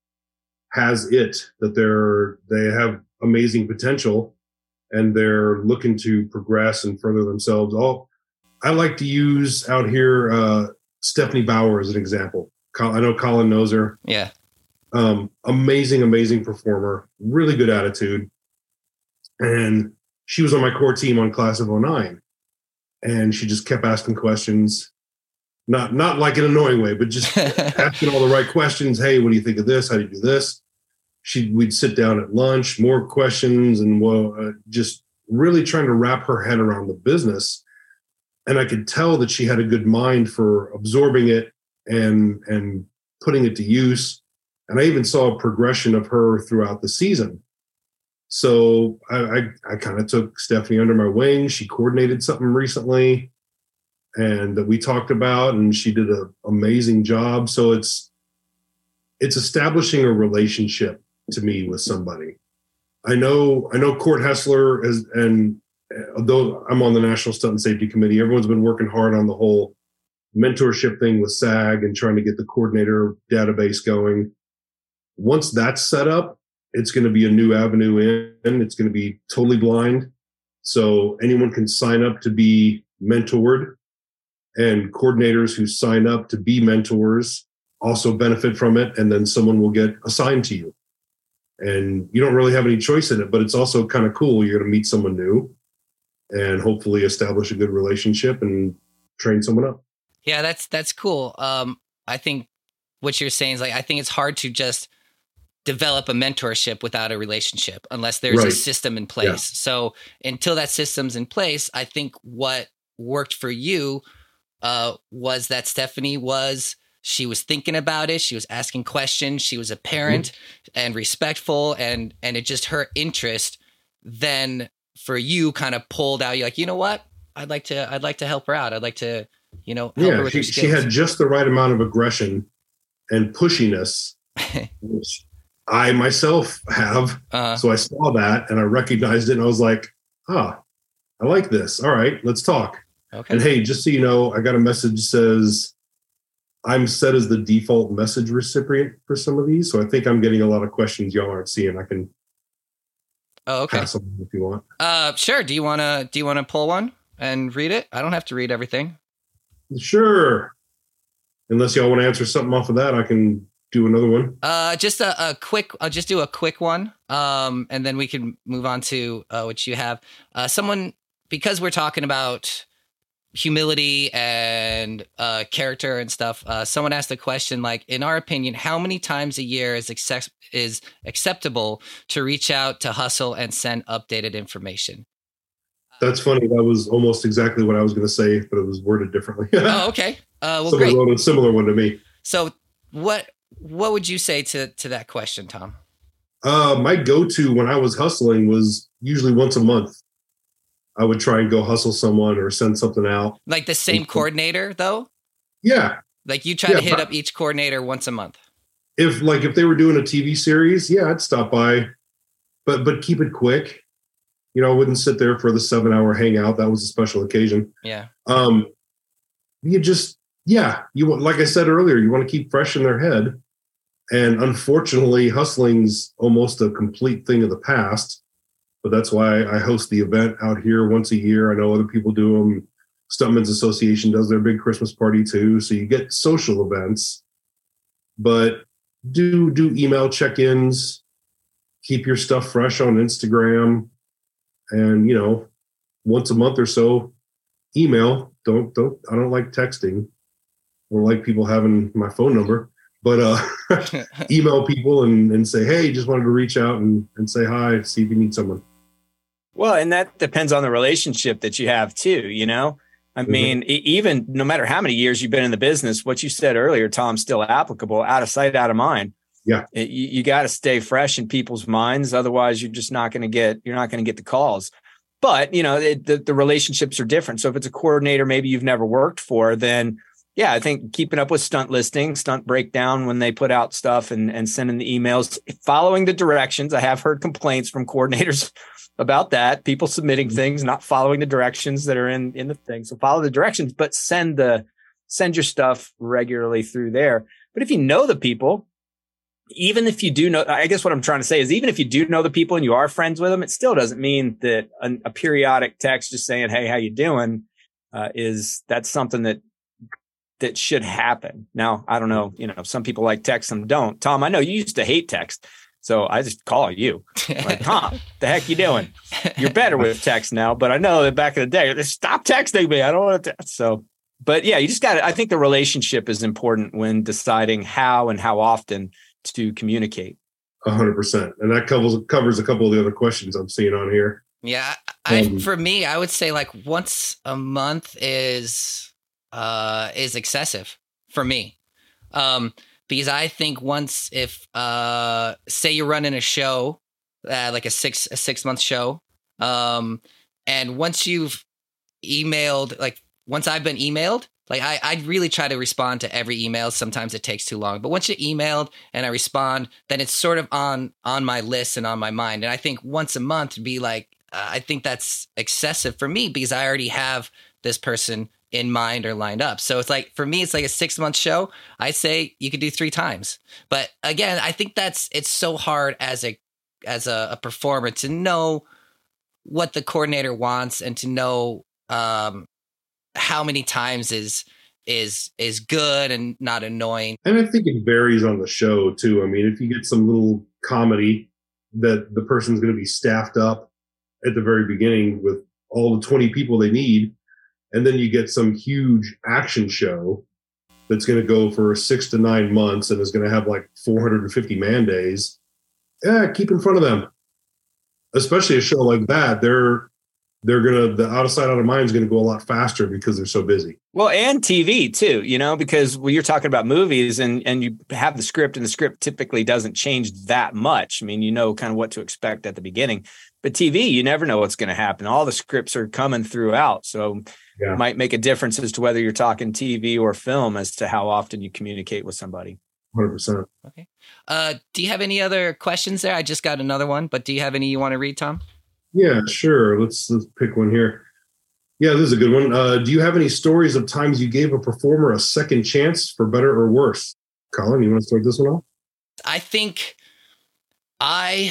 has that they have amazing potential and they're looking to progress and further themselves. I like to use out here Stephanie Bauer as an example. I know Colin knows her. Yeah. Amazing performer, really good attitude. And she was on my core team on Class of 09. And she just kept asking questions. Not like an annoying way, but just asking all the right questions. Hey, what do you think of this? How do you do this? We'd sit down at lunch, more questions, and just really trying to wrap her head around the business. And I could tell that she had a good mind for absorbing it and putting it to use. And I even saw a progression of her throughout the season. So I kind of took Stephanie under my wing. She coordinated something recently and that we talked about, and she did an amazing job. So it's establishing a relationship to me with somebody. I know Court Hessler and although I'm on the National Stunt and Safety Committee, everyone's been working hard on the whole mentorship thing with SAG and trying to get the coordinator database going. Once that's set up, it's going to be a new avenue in. It's going to be totally blind. So anyone can sign up to be mentored, and coordinators who sign up to be mentors also benefit from it. And then someone will get assigned to you. And you don't really have any choice in it, but it's also kind of cool. You're going to meet someone new and hopefully establish a good relationship and train someone up. Yeah, that's cool. I think what you're saying is like, I think it's hard to just develop a mentorship without a relationship unless there's a system in place. Yeah. So until that system's in place, I think what worked for you was that Stephanie she was thinking about it. She was asking questions. She was a parent and respectful, and it just her interest then for you kind of pulled out. You're like, you know what? I'd like to help her out. I'd like to, help her with her skills. She had just the right amount of aggression and pushiness, which I myself have. So I saw that and I recognized it, and I was like, I like this. All right, let's talk. Okay. And hey, just so you know, I got a message that says I'm set as the default message recipient for some of these. So I think I'm getting a lot of questions y'all aren't seeing. I can pass them if you want. Sure. Do you want to pull one and read it? I don't have to read everything. Sure. Unless y'all want to answer something off of that, I can do another one. Just a quick. I'll just do a quick one, and then we can move on to what you have. Someone, because we're talking about humility and character and stuff. Someone asked a question like, in our opinion, how many times a year is acceptable to reach out to Hustle and send updated information? That's funny. That was almost exactly what I was going to say, but it was worded differently. Oh, okay. Well, someone wrote a similar one to me. So what would you say to that question, Tom? My go-to when I was hustling was usually once a month. I would try and go hustle someone or send something out. Like the same coordinator, though? Yeah. Like you try to hit up each coordinator once a month? If they were doing a TV series, I'd stop by, but keep it quick. I wouldn't sit there for the 7-hour hangout. That was a special occasion. Yeah. You just, like I said earlier, you want to keep fresh in their head. And unfortunately, hustling's almost a complete thing of the past. But that's why I host the event out here once a year. I know other people do them. Stuntmen's Association does their big Christmas party too. So you get social events, but do email check-ins, keep your stuff fresh on Instagram, and once a month or so, email. I don't like texting. I don't like people having my phone number, but email people and say, hey, just wanted to reach out and say hi, see if you need someone. Well, and that depends on the relationship that you have too, I mean, even no matter how many years you've been in the business, what you said earlier, Tom, still applicable. Out of sight, out of mind. Yeah. You got to stay fresh in people's minds. Otherwise, you're just not going to get the calls. But, the relationships are different. So if it's a coordinator maybe you've never worked for, then I think keeping up with stunt listings, stunt breakdown when they put out stuff and sending the emails, following the directions. I have heard complaints from coordinators about that. People submitting things, not following the directions that are in the thing. So follow the directions, but send your stuff regularly through there. But if you know the people, even if you do know, I guess what I'm trying to say is even if you do know the people and you are friends with them, it still doesn't mean that a periodic text just saying, hey, how you doing? That's something that should happen. Now, I don't know, some people like text, some don't. Tom, I know you used to hate text. So I just call you like, Tom, the heck you doing? You're better with text now, but I know that back in the day, stop texting me. I don't want to text. So, but you just got I think the relationship is important when deciding how and how often to communicate. 100%. And that covers a couple of the other questions I'm seeing on here. Yeah. For me, I would say like once a month is excessive for me. Because I think once if say you're running a show, like a 6 month show, and once you've emailed, like once I've been emailed, like I really try to respond to every email. Sometimes it takes too long, but once you emailed and I respond, then it's sort of on my list and on my mind. And I think once a month be like, I think that's excessive for me because I already have this person in mind or lined up. So it's like, for me, it's like a 6 month show. I say you could do 3 times. But again, I think it's so hard as a as a performer to know what the coordinator wants and to know how many times is good and not annoying. And I think it varies on the show too. I mean, if you get some little comedy that the person's going to be staffed up at the very beginning with all the 20 people they need, and then you get some huge action show that's going to go for 6 to 9 months and is going to have like 450 man days. Yeah, keep in front of them. Especially a show like that, the out of sight, out of mind is going to go a lot faster because they're so busy. Well, and TV too, because when you're talking about movies and you have the script, and the script typically doesn't change that much. I mean, kind of what to expect at the beginning, but TV, you never know what's going to happen. All the scripts are coming throughout. So it might make a difference as to whether you're talking TV or film as to how often you communicate with somebody. 100%. Okay. Do you have any other questions there? I just got another one, but do you have any you want to read, Tom? Yeah, sure. Let's pick one here. Yeah, this is a good one. Do you have any stories of times you gave a performer a second chance for better or worse? Colin, you want to start this one off? I think I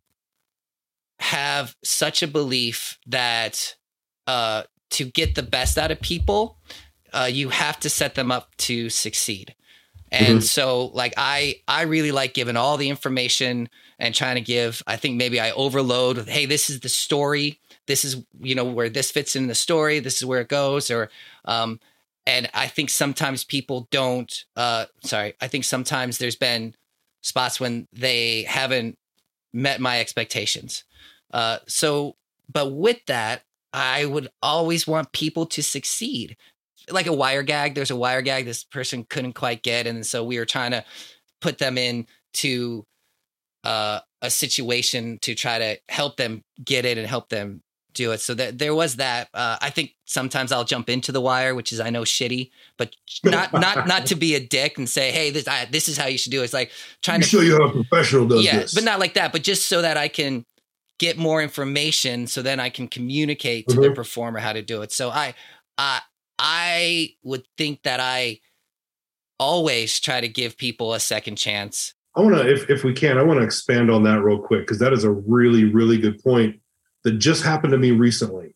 have such a belief that to get the best out of people, you have to set them up to succeed. And so like, I really like giving all the information and trying to give, I think maybe I overload with, hey, this is the story. This is, where this fits in the story. This is where it goes. Or, and I think sometimes people don't, I think sometimes there's been spots when they haven't met my expectations. But with that, I would always want people to succeed. Like a wire gag, there's a wire gag this person couldn't quite get. And so we were trying to put them into a situation to try to help them get it and help them do it. So that there was that. I think sometimes I'll jump into the wire, which is, I know, shitty, but not to be a dick and say, hey, this is how you should do it. It's like trying to show you how a professional does this. But not like that, but just so that I can get more information, so then I can communicate to the performer how to do it. So I would think that I always try to give people a second chance. I want to, if we can, I want to expand on that real quick, because that is a really, really good point that just happened to me recently.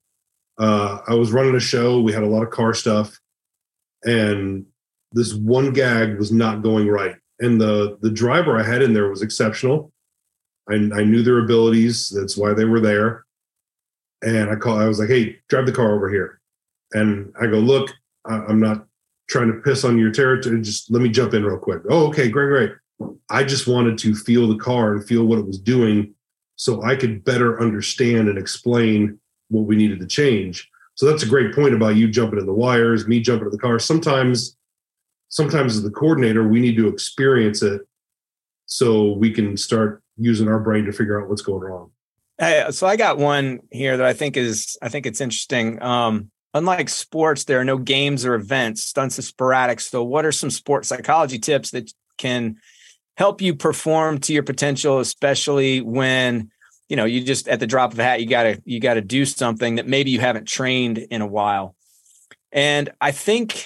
I was running a show. We had a lot of car stuff, and this one gag was not going right. And the driver I had in there was exceptional. I knew their abilities. That's why they were there. And I was like, hey, drive the car over here. And I go, look, I'm not trying to piss on your territory. Just let me jump in real quick. Oh, okay, great. I just wanted to feel the car and feel what it was doing so I could better understand and explain what we needed to change. So that's a great point about you jumping in the wires, me jumping in the car. Sometimes as the coordinator, we need to experience it so we can start using our brain to figure out what's going wrong. So I got one here that I think it's interesting. Unlike sports, there are no games or events. Stunts are sporadic. So what are some sports psychology tips that can help you perform to your potential, especially when, you just at the drop of a hat, you gotta do something that maybe you haven't trained in a while. And I think,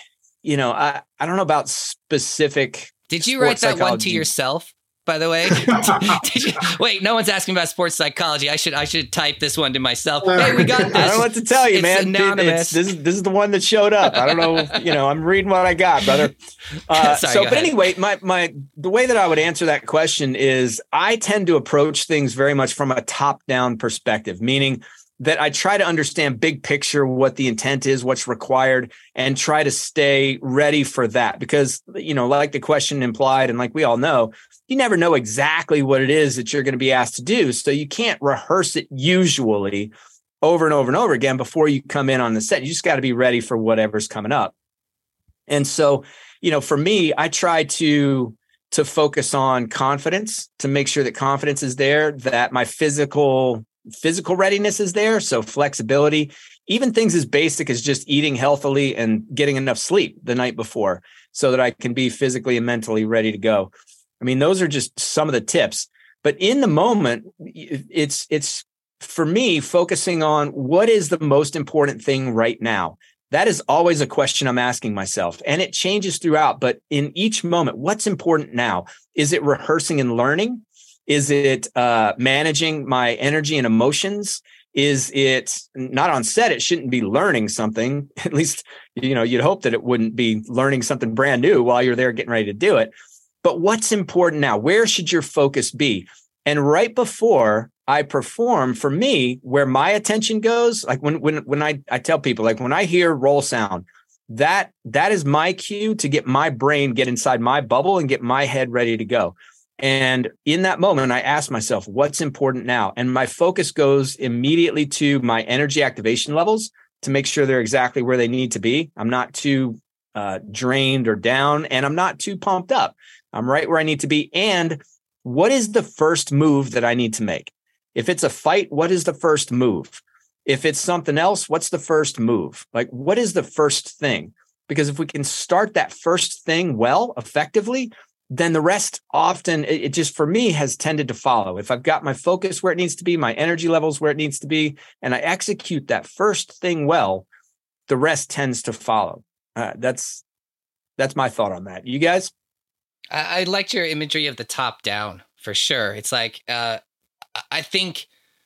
I don't know about specific. Did you write that one to yourself, by the way? Did you, wait, no one's asking about sports psychology. I should type this one to myself. Hey, we got this. I don't know what to tell you, it's man. Anonymous. This is the one that showed up. I don't know. I'm reading what I got, brother. Sorry, but anyway, the way that I would answer that question is I tend to approach things very much from a top-down perspective, meaning that I try to understand big picture, what the intent is, what's required, and try to stay ready for that. Because, like the question implied, and like we all know, you never know exactly what it is that you're going to be asked to do. So you can't rehearse it usually over and over and over again before you come in on the set. You just got to be ready for whatever's coming up. And so, for me, I try to focus on confidence, to make sure that confidence is there, that my physical readiness is there. So flexibility, even things as basic as just eating healthily and getting enough sleep the night before so that I can be physically and mentally ready to go. I mean, those are just some of the tips, but in the moment, it's for me focusing on what is the most important thing right now. That is always a question I'm asking myself, and it changes throughout, but in each moment, what's important now? Is it rehearsing and learning? Is it managing my energy and emotions? Is it not on set? It shouldn't be learning something. At least, you'd hope that it wouldn't be learning something brand new while you're there getting ready to do it. But what's important now? Where should your focus be? And right before I perform, for me, where my attention goes, like when I tell people, like when I hear roll sound, that is my cue to get my brain, get inside my bubble and get my head ready to go. And in that moment, I ask myself, what's important now? And my focus goes immediately to my energy activation levels to make sure they're exactly where they need to be. I'm not too drained or down, and I'm not too pumped up. I'm right where I need to be. And what is the first move that I need to make? If it's a fight, what is the first move? If it's something else, what's the first move? Like, what is the first thing? Because if we can start that first thing well, effectively, then the rest often, it just, for me, has tended to follow. If I've got my focus where it needs to be, my energy levels where it needs to be, and I execute that first thing well, the rest tends to follow. That's my thought on that. You guys? I liked your imagery of the top down for sure. It's like, I think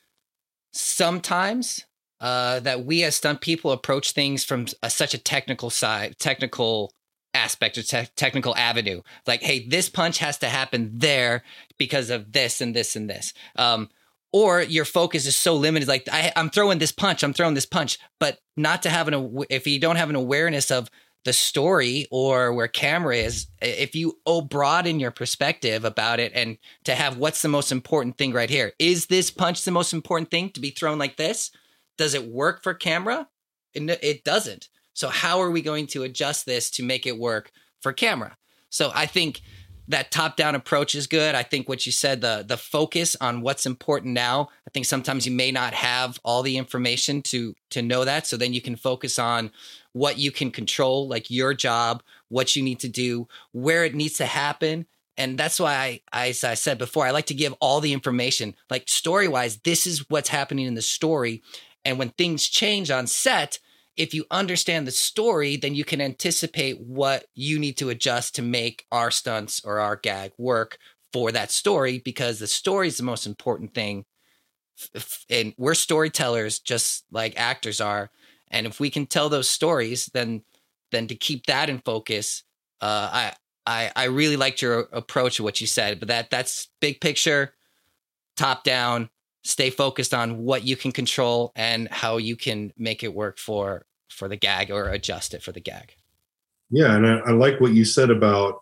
sometimes that we as stunt people approach things from such a technical aspect or technical avenue. Like, hey, this punch has to happen there because of this and this and this. Or your focus is so limited. Like, I'm throwing this punch, but not to have if you don't have an awareness of the story or where camera is, if you broaden your perspective about it and to have what's the most important thing right here. Is this punch the most important thing to be thrown like this? Does it work for camera? It doesn't. So how are we going to adjust this to make it work for camera? So I think that top-down approach is good. I think what you said, the focus on what's important now, I think sometimes you may not have all the information to know that. So then you can focus on what you can control, like your job, what you need to do, where it needs to happen. And that's why as I said before, I like to give all the information, like story-wise, this is what's happening in the story. And when things change on set, if you understand the story, then you can anticipate what you need to adjust to make our stunts or our gag work for that story, because the story is the most important thing. And we're storytellers just like actors are. And if we can tell those stories, then to keep that in focus, I really liked your approach to what you said, but that's big picture, top down. Stay focused on what you can control and how you can make it work for the gag or adjust it for the gag. Yeah, and I like what you said about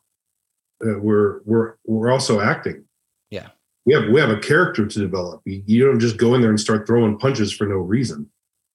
we're also acting. Yeah, we have a character to develop. You don't just go in there and start throwing punches for no reason.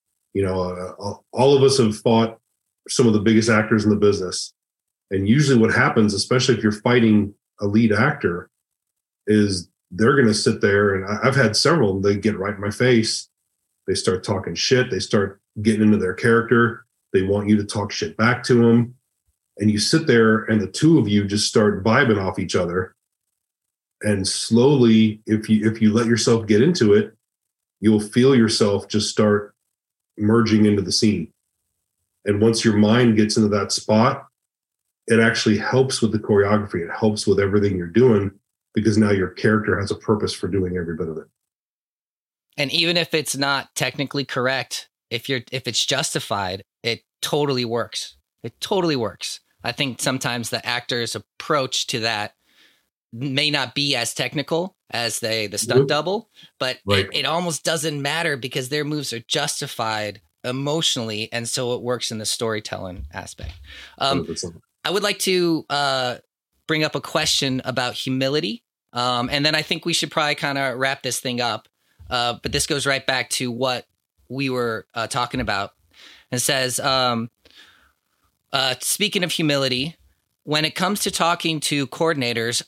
All of us have fought some of the biggest actors in the business, and usually what happens, especially if you're fighting a lead actor, is they're going to sit there, and I've had several, they get right in my face. They start talking shit. They start getting into their character. They want you to talk shit back to them. And you sit there and the two of you just start vibing off each other. And slowly, if you let yourself get into it, you'll feel yourself just start merging into the scene. And once your mind gets into that spot, it actually helps with the choreography. It helps with everything you're doing, because now your character has a purpose for doing every bit of it. And even if it's not technically correct, if it's justified, it totally works. It totally works. I think sometimes the actor's approach to that may not be as technical as the stunt double, but right. it almost doesn't matter because their moves are justified emotionally, and so it works in the storytelling aspect. I would like to bring up a question about humility, and then I think we should probably kind of wrap this thing up. But this goes right back to what we were talking about. It says, speaking of humility, when it comes to talking to coordinators,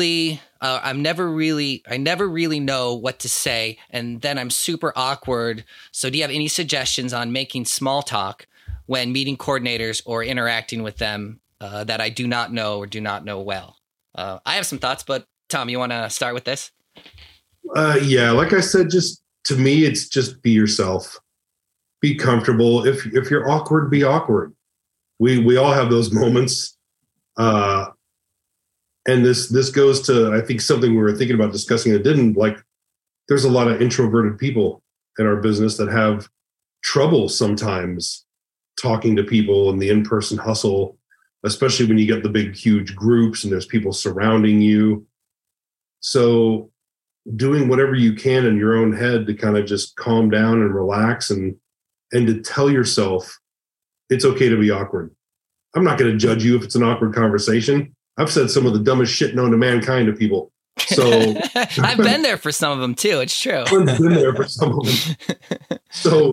I never really know what to say, and then I'm super awkward. So do you have any suggestions on making small talk when meeting coordinators or interacting with them that I do not know or do not know well? I have some thoughts, but Tom, you want to start with this? Yeah, like I said, just to me, it's just be yourself, be comfortable. If you're awkward, be awkward. We all have those moments. And this goes to, I think, something we were thinking about discussing that didn't, like, there's a lot of introverted people in our business that have trouble sometimes talking to people in the in-person hustle, especially when you get the big, huge groups and there's people surrounding you. So doing whatever you can in your own head to kind of just calm down and relax and to tell yourself it's okay to be awkward. I'm not going to judge you if it's an awkward conversation. I've said some of the dumbest shit known to mankind to people. So I've been there for some of them too. It's true. I've been there for some of them. So,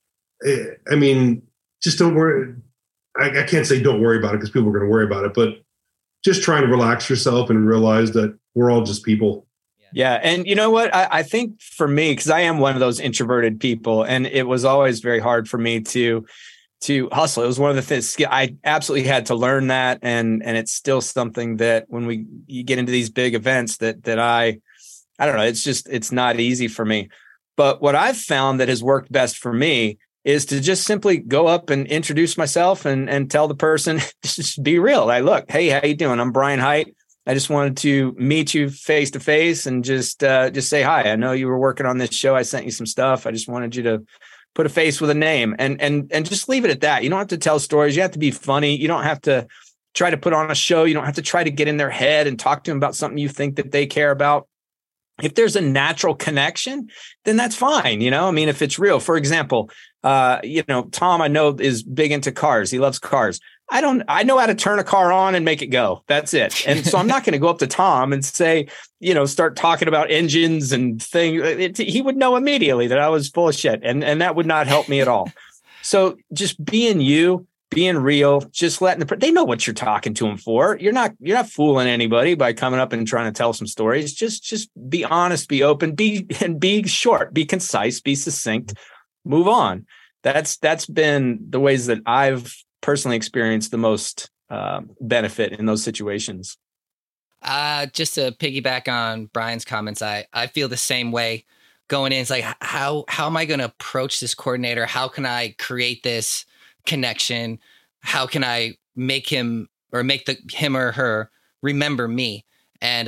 I mean, just don't worry. I can't say don't worry about it because people are going to worry about it, but just trying to relax yourself and realize that we're all just people. Yeah. And you know what? I think for me, because I am one of those introverted people, and it was always very hard for me to hustle. It was one of the things I absolutely had to learn that. And it's still something that when you get into these big events that I don't know, it's not easy for me. But what I've found that has worked best for me is to just simply go up and introduce myself and tell the person, just be real. Like, look, hey, how you doing? I'm Brian Height. I just wanted to meet you face to face and just say hi. I know you were working on this show. I sent you some stuff. I just wanted you to put a face with a name and just leave it at that. You don't have to tell stories. You have to be funny. You don't have to try to put on a show. You don't have to try to get in their head and talk to them about something you think that they care about. If there's a natural connection, then that's fine. I mean, if it's real, for example, Tom, I know, is big into cars. He loves cars. I know how to turn a car on and make it go. That's it. And so I'm not going to go up to Tom and say, start talking about engines and things. He would know immediately that I was full of shit. And that would not help me at all. So just being you, being real, just letting they know what you're talking to them for. You're not fooling anybody by coming up and trying to tell some stories. Just be honest, be open, be short, be concise, be succinct, move on. That's been the ways that I've personally experienced the most benefit in those situations. Just to piggyback on Brian's comments, I feel the same way going in. It's like, how am I going to approach this coordinator? How can I create this connection? How can I make him or her remember me? And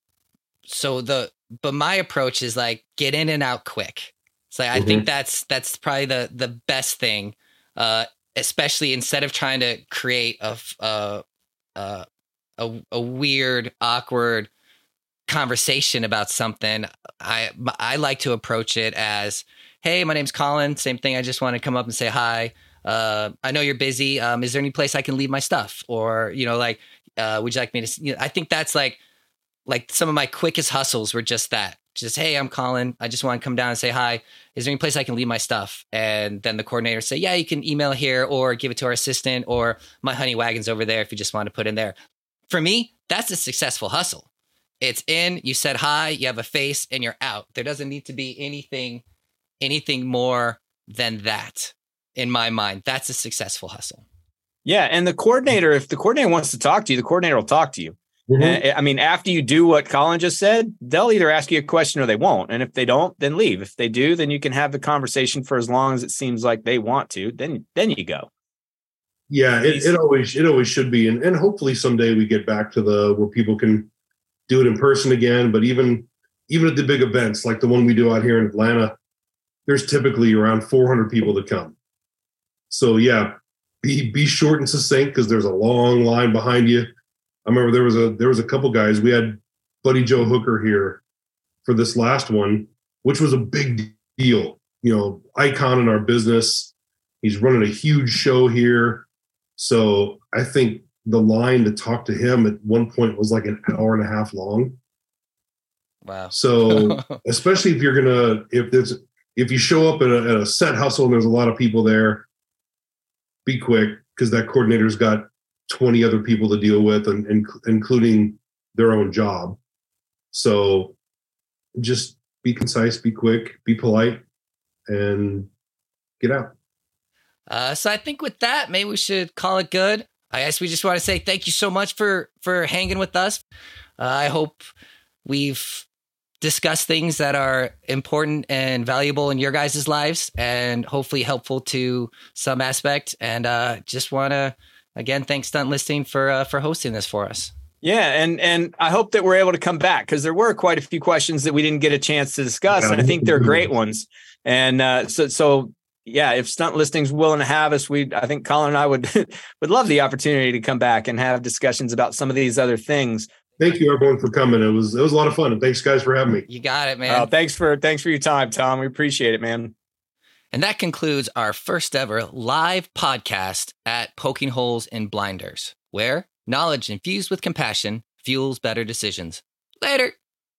but my approach is like, get in and out quick. So I think that's probably the best thing. Especially instead of trying to create a weird, awkward conversation about something, I like to approach it as, hey, my name's Colin. Same thing. I just want to come up and say hi. I know you're busy. Is there any place I can leave my stuff? Or, would you like me to? I think that's like some of my quickest hustles were just that. Just, hey, I'm Colin. I just want to come down and say hi. Is there any place I can leave my stuff? And then the coordinator say, yeah, you can email here or give it to our assistant, or my honey wagon's over there if you just want to put in there. For me, that's a successful hustle. It's in, you said hi, you have a face, and you're out. There doesn't need to be anything more than that in my mind. That's a successful hustle. Yeah. And if the coordinator wants to talk to you, the coordinator will talk to you. I mean, after you do what Colin just said, they'll either ask you a question or they won't. And if they don't, then leave. If they do, then you can have the conversation for as long as it seems like they want to. Then you go. Yeah, it always should be. And hopefully someday we get back to where people can do it in person again. But even at the big events like the one we do out here in Atlanta, there's typically around 400 people that come. So yeah, be short and succinct because there's a long line behind you. I remember there was a couple guys. We had Buddy Joe Hooker here for this last one, which was a big deal. Icon in our business. He's running a huge show here. So I think the line to talk to him at one point was like an hour and a half long. Wow. So especially if you show up at a set hustle and there's a lot of people there, be quick because that coordinator's got 20 other people to deal with, and including their own job. So just be concise, be quick, be polite, and get out. So I think with that, maybe we should call it good. I guess we just want to say thank you so much for hanging with us. I hope we've discussed things that are important and valuable in your guys' lives and hopefully helpful to some aspect. And just want to, again, thanks Stunt Listing for hosting this for us. Yeah, and I hope that we're able to come back because there were quite a few questions that we didn't get a chance to discuss, and I think they're great ones. And so yeah, if Stunt Listing's willing to have us, I think Colin and I would love the opportunity to come back and have discussions about some of these other things. Thank you, everyone, for coming. It was a lot of fun, and thanks, guys, for having me. You got it, man. Thanks for your time, Tom. We appreciate it, man. And that concludes our first ever live podcast at Poking Holes in Blinders, where knowledge infused with compassion fuels better decisions. Later.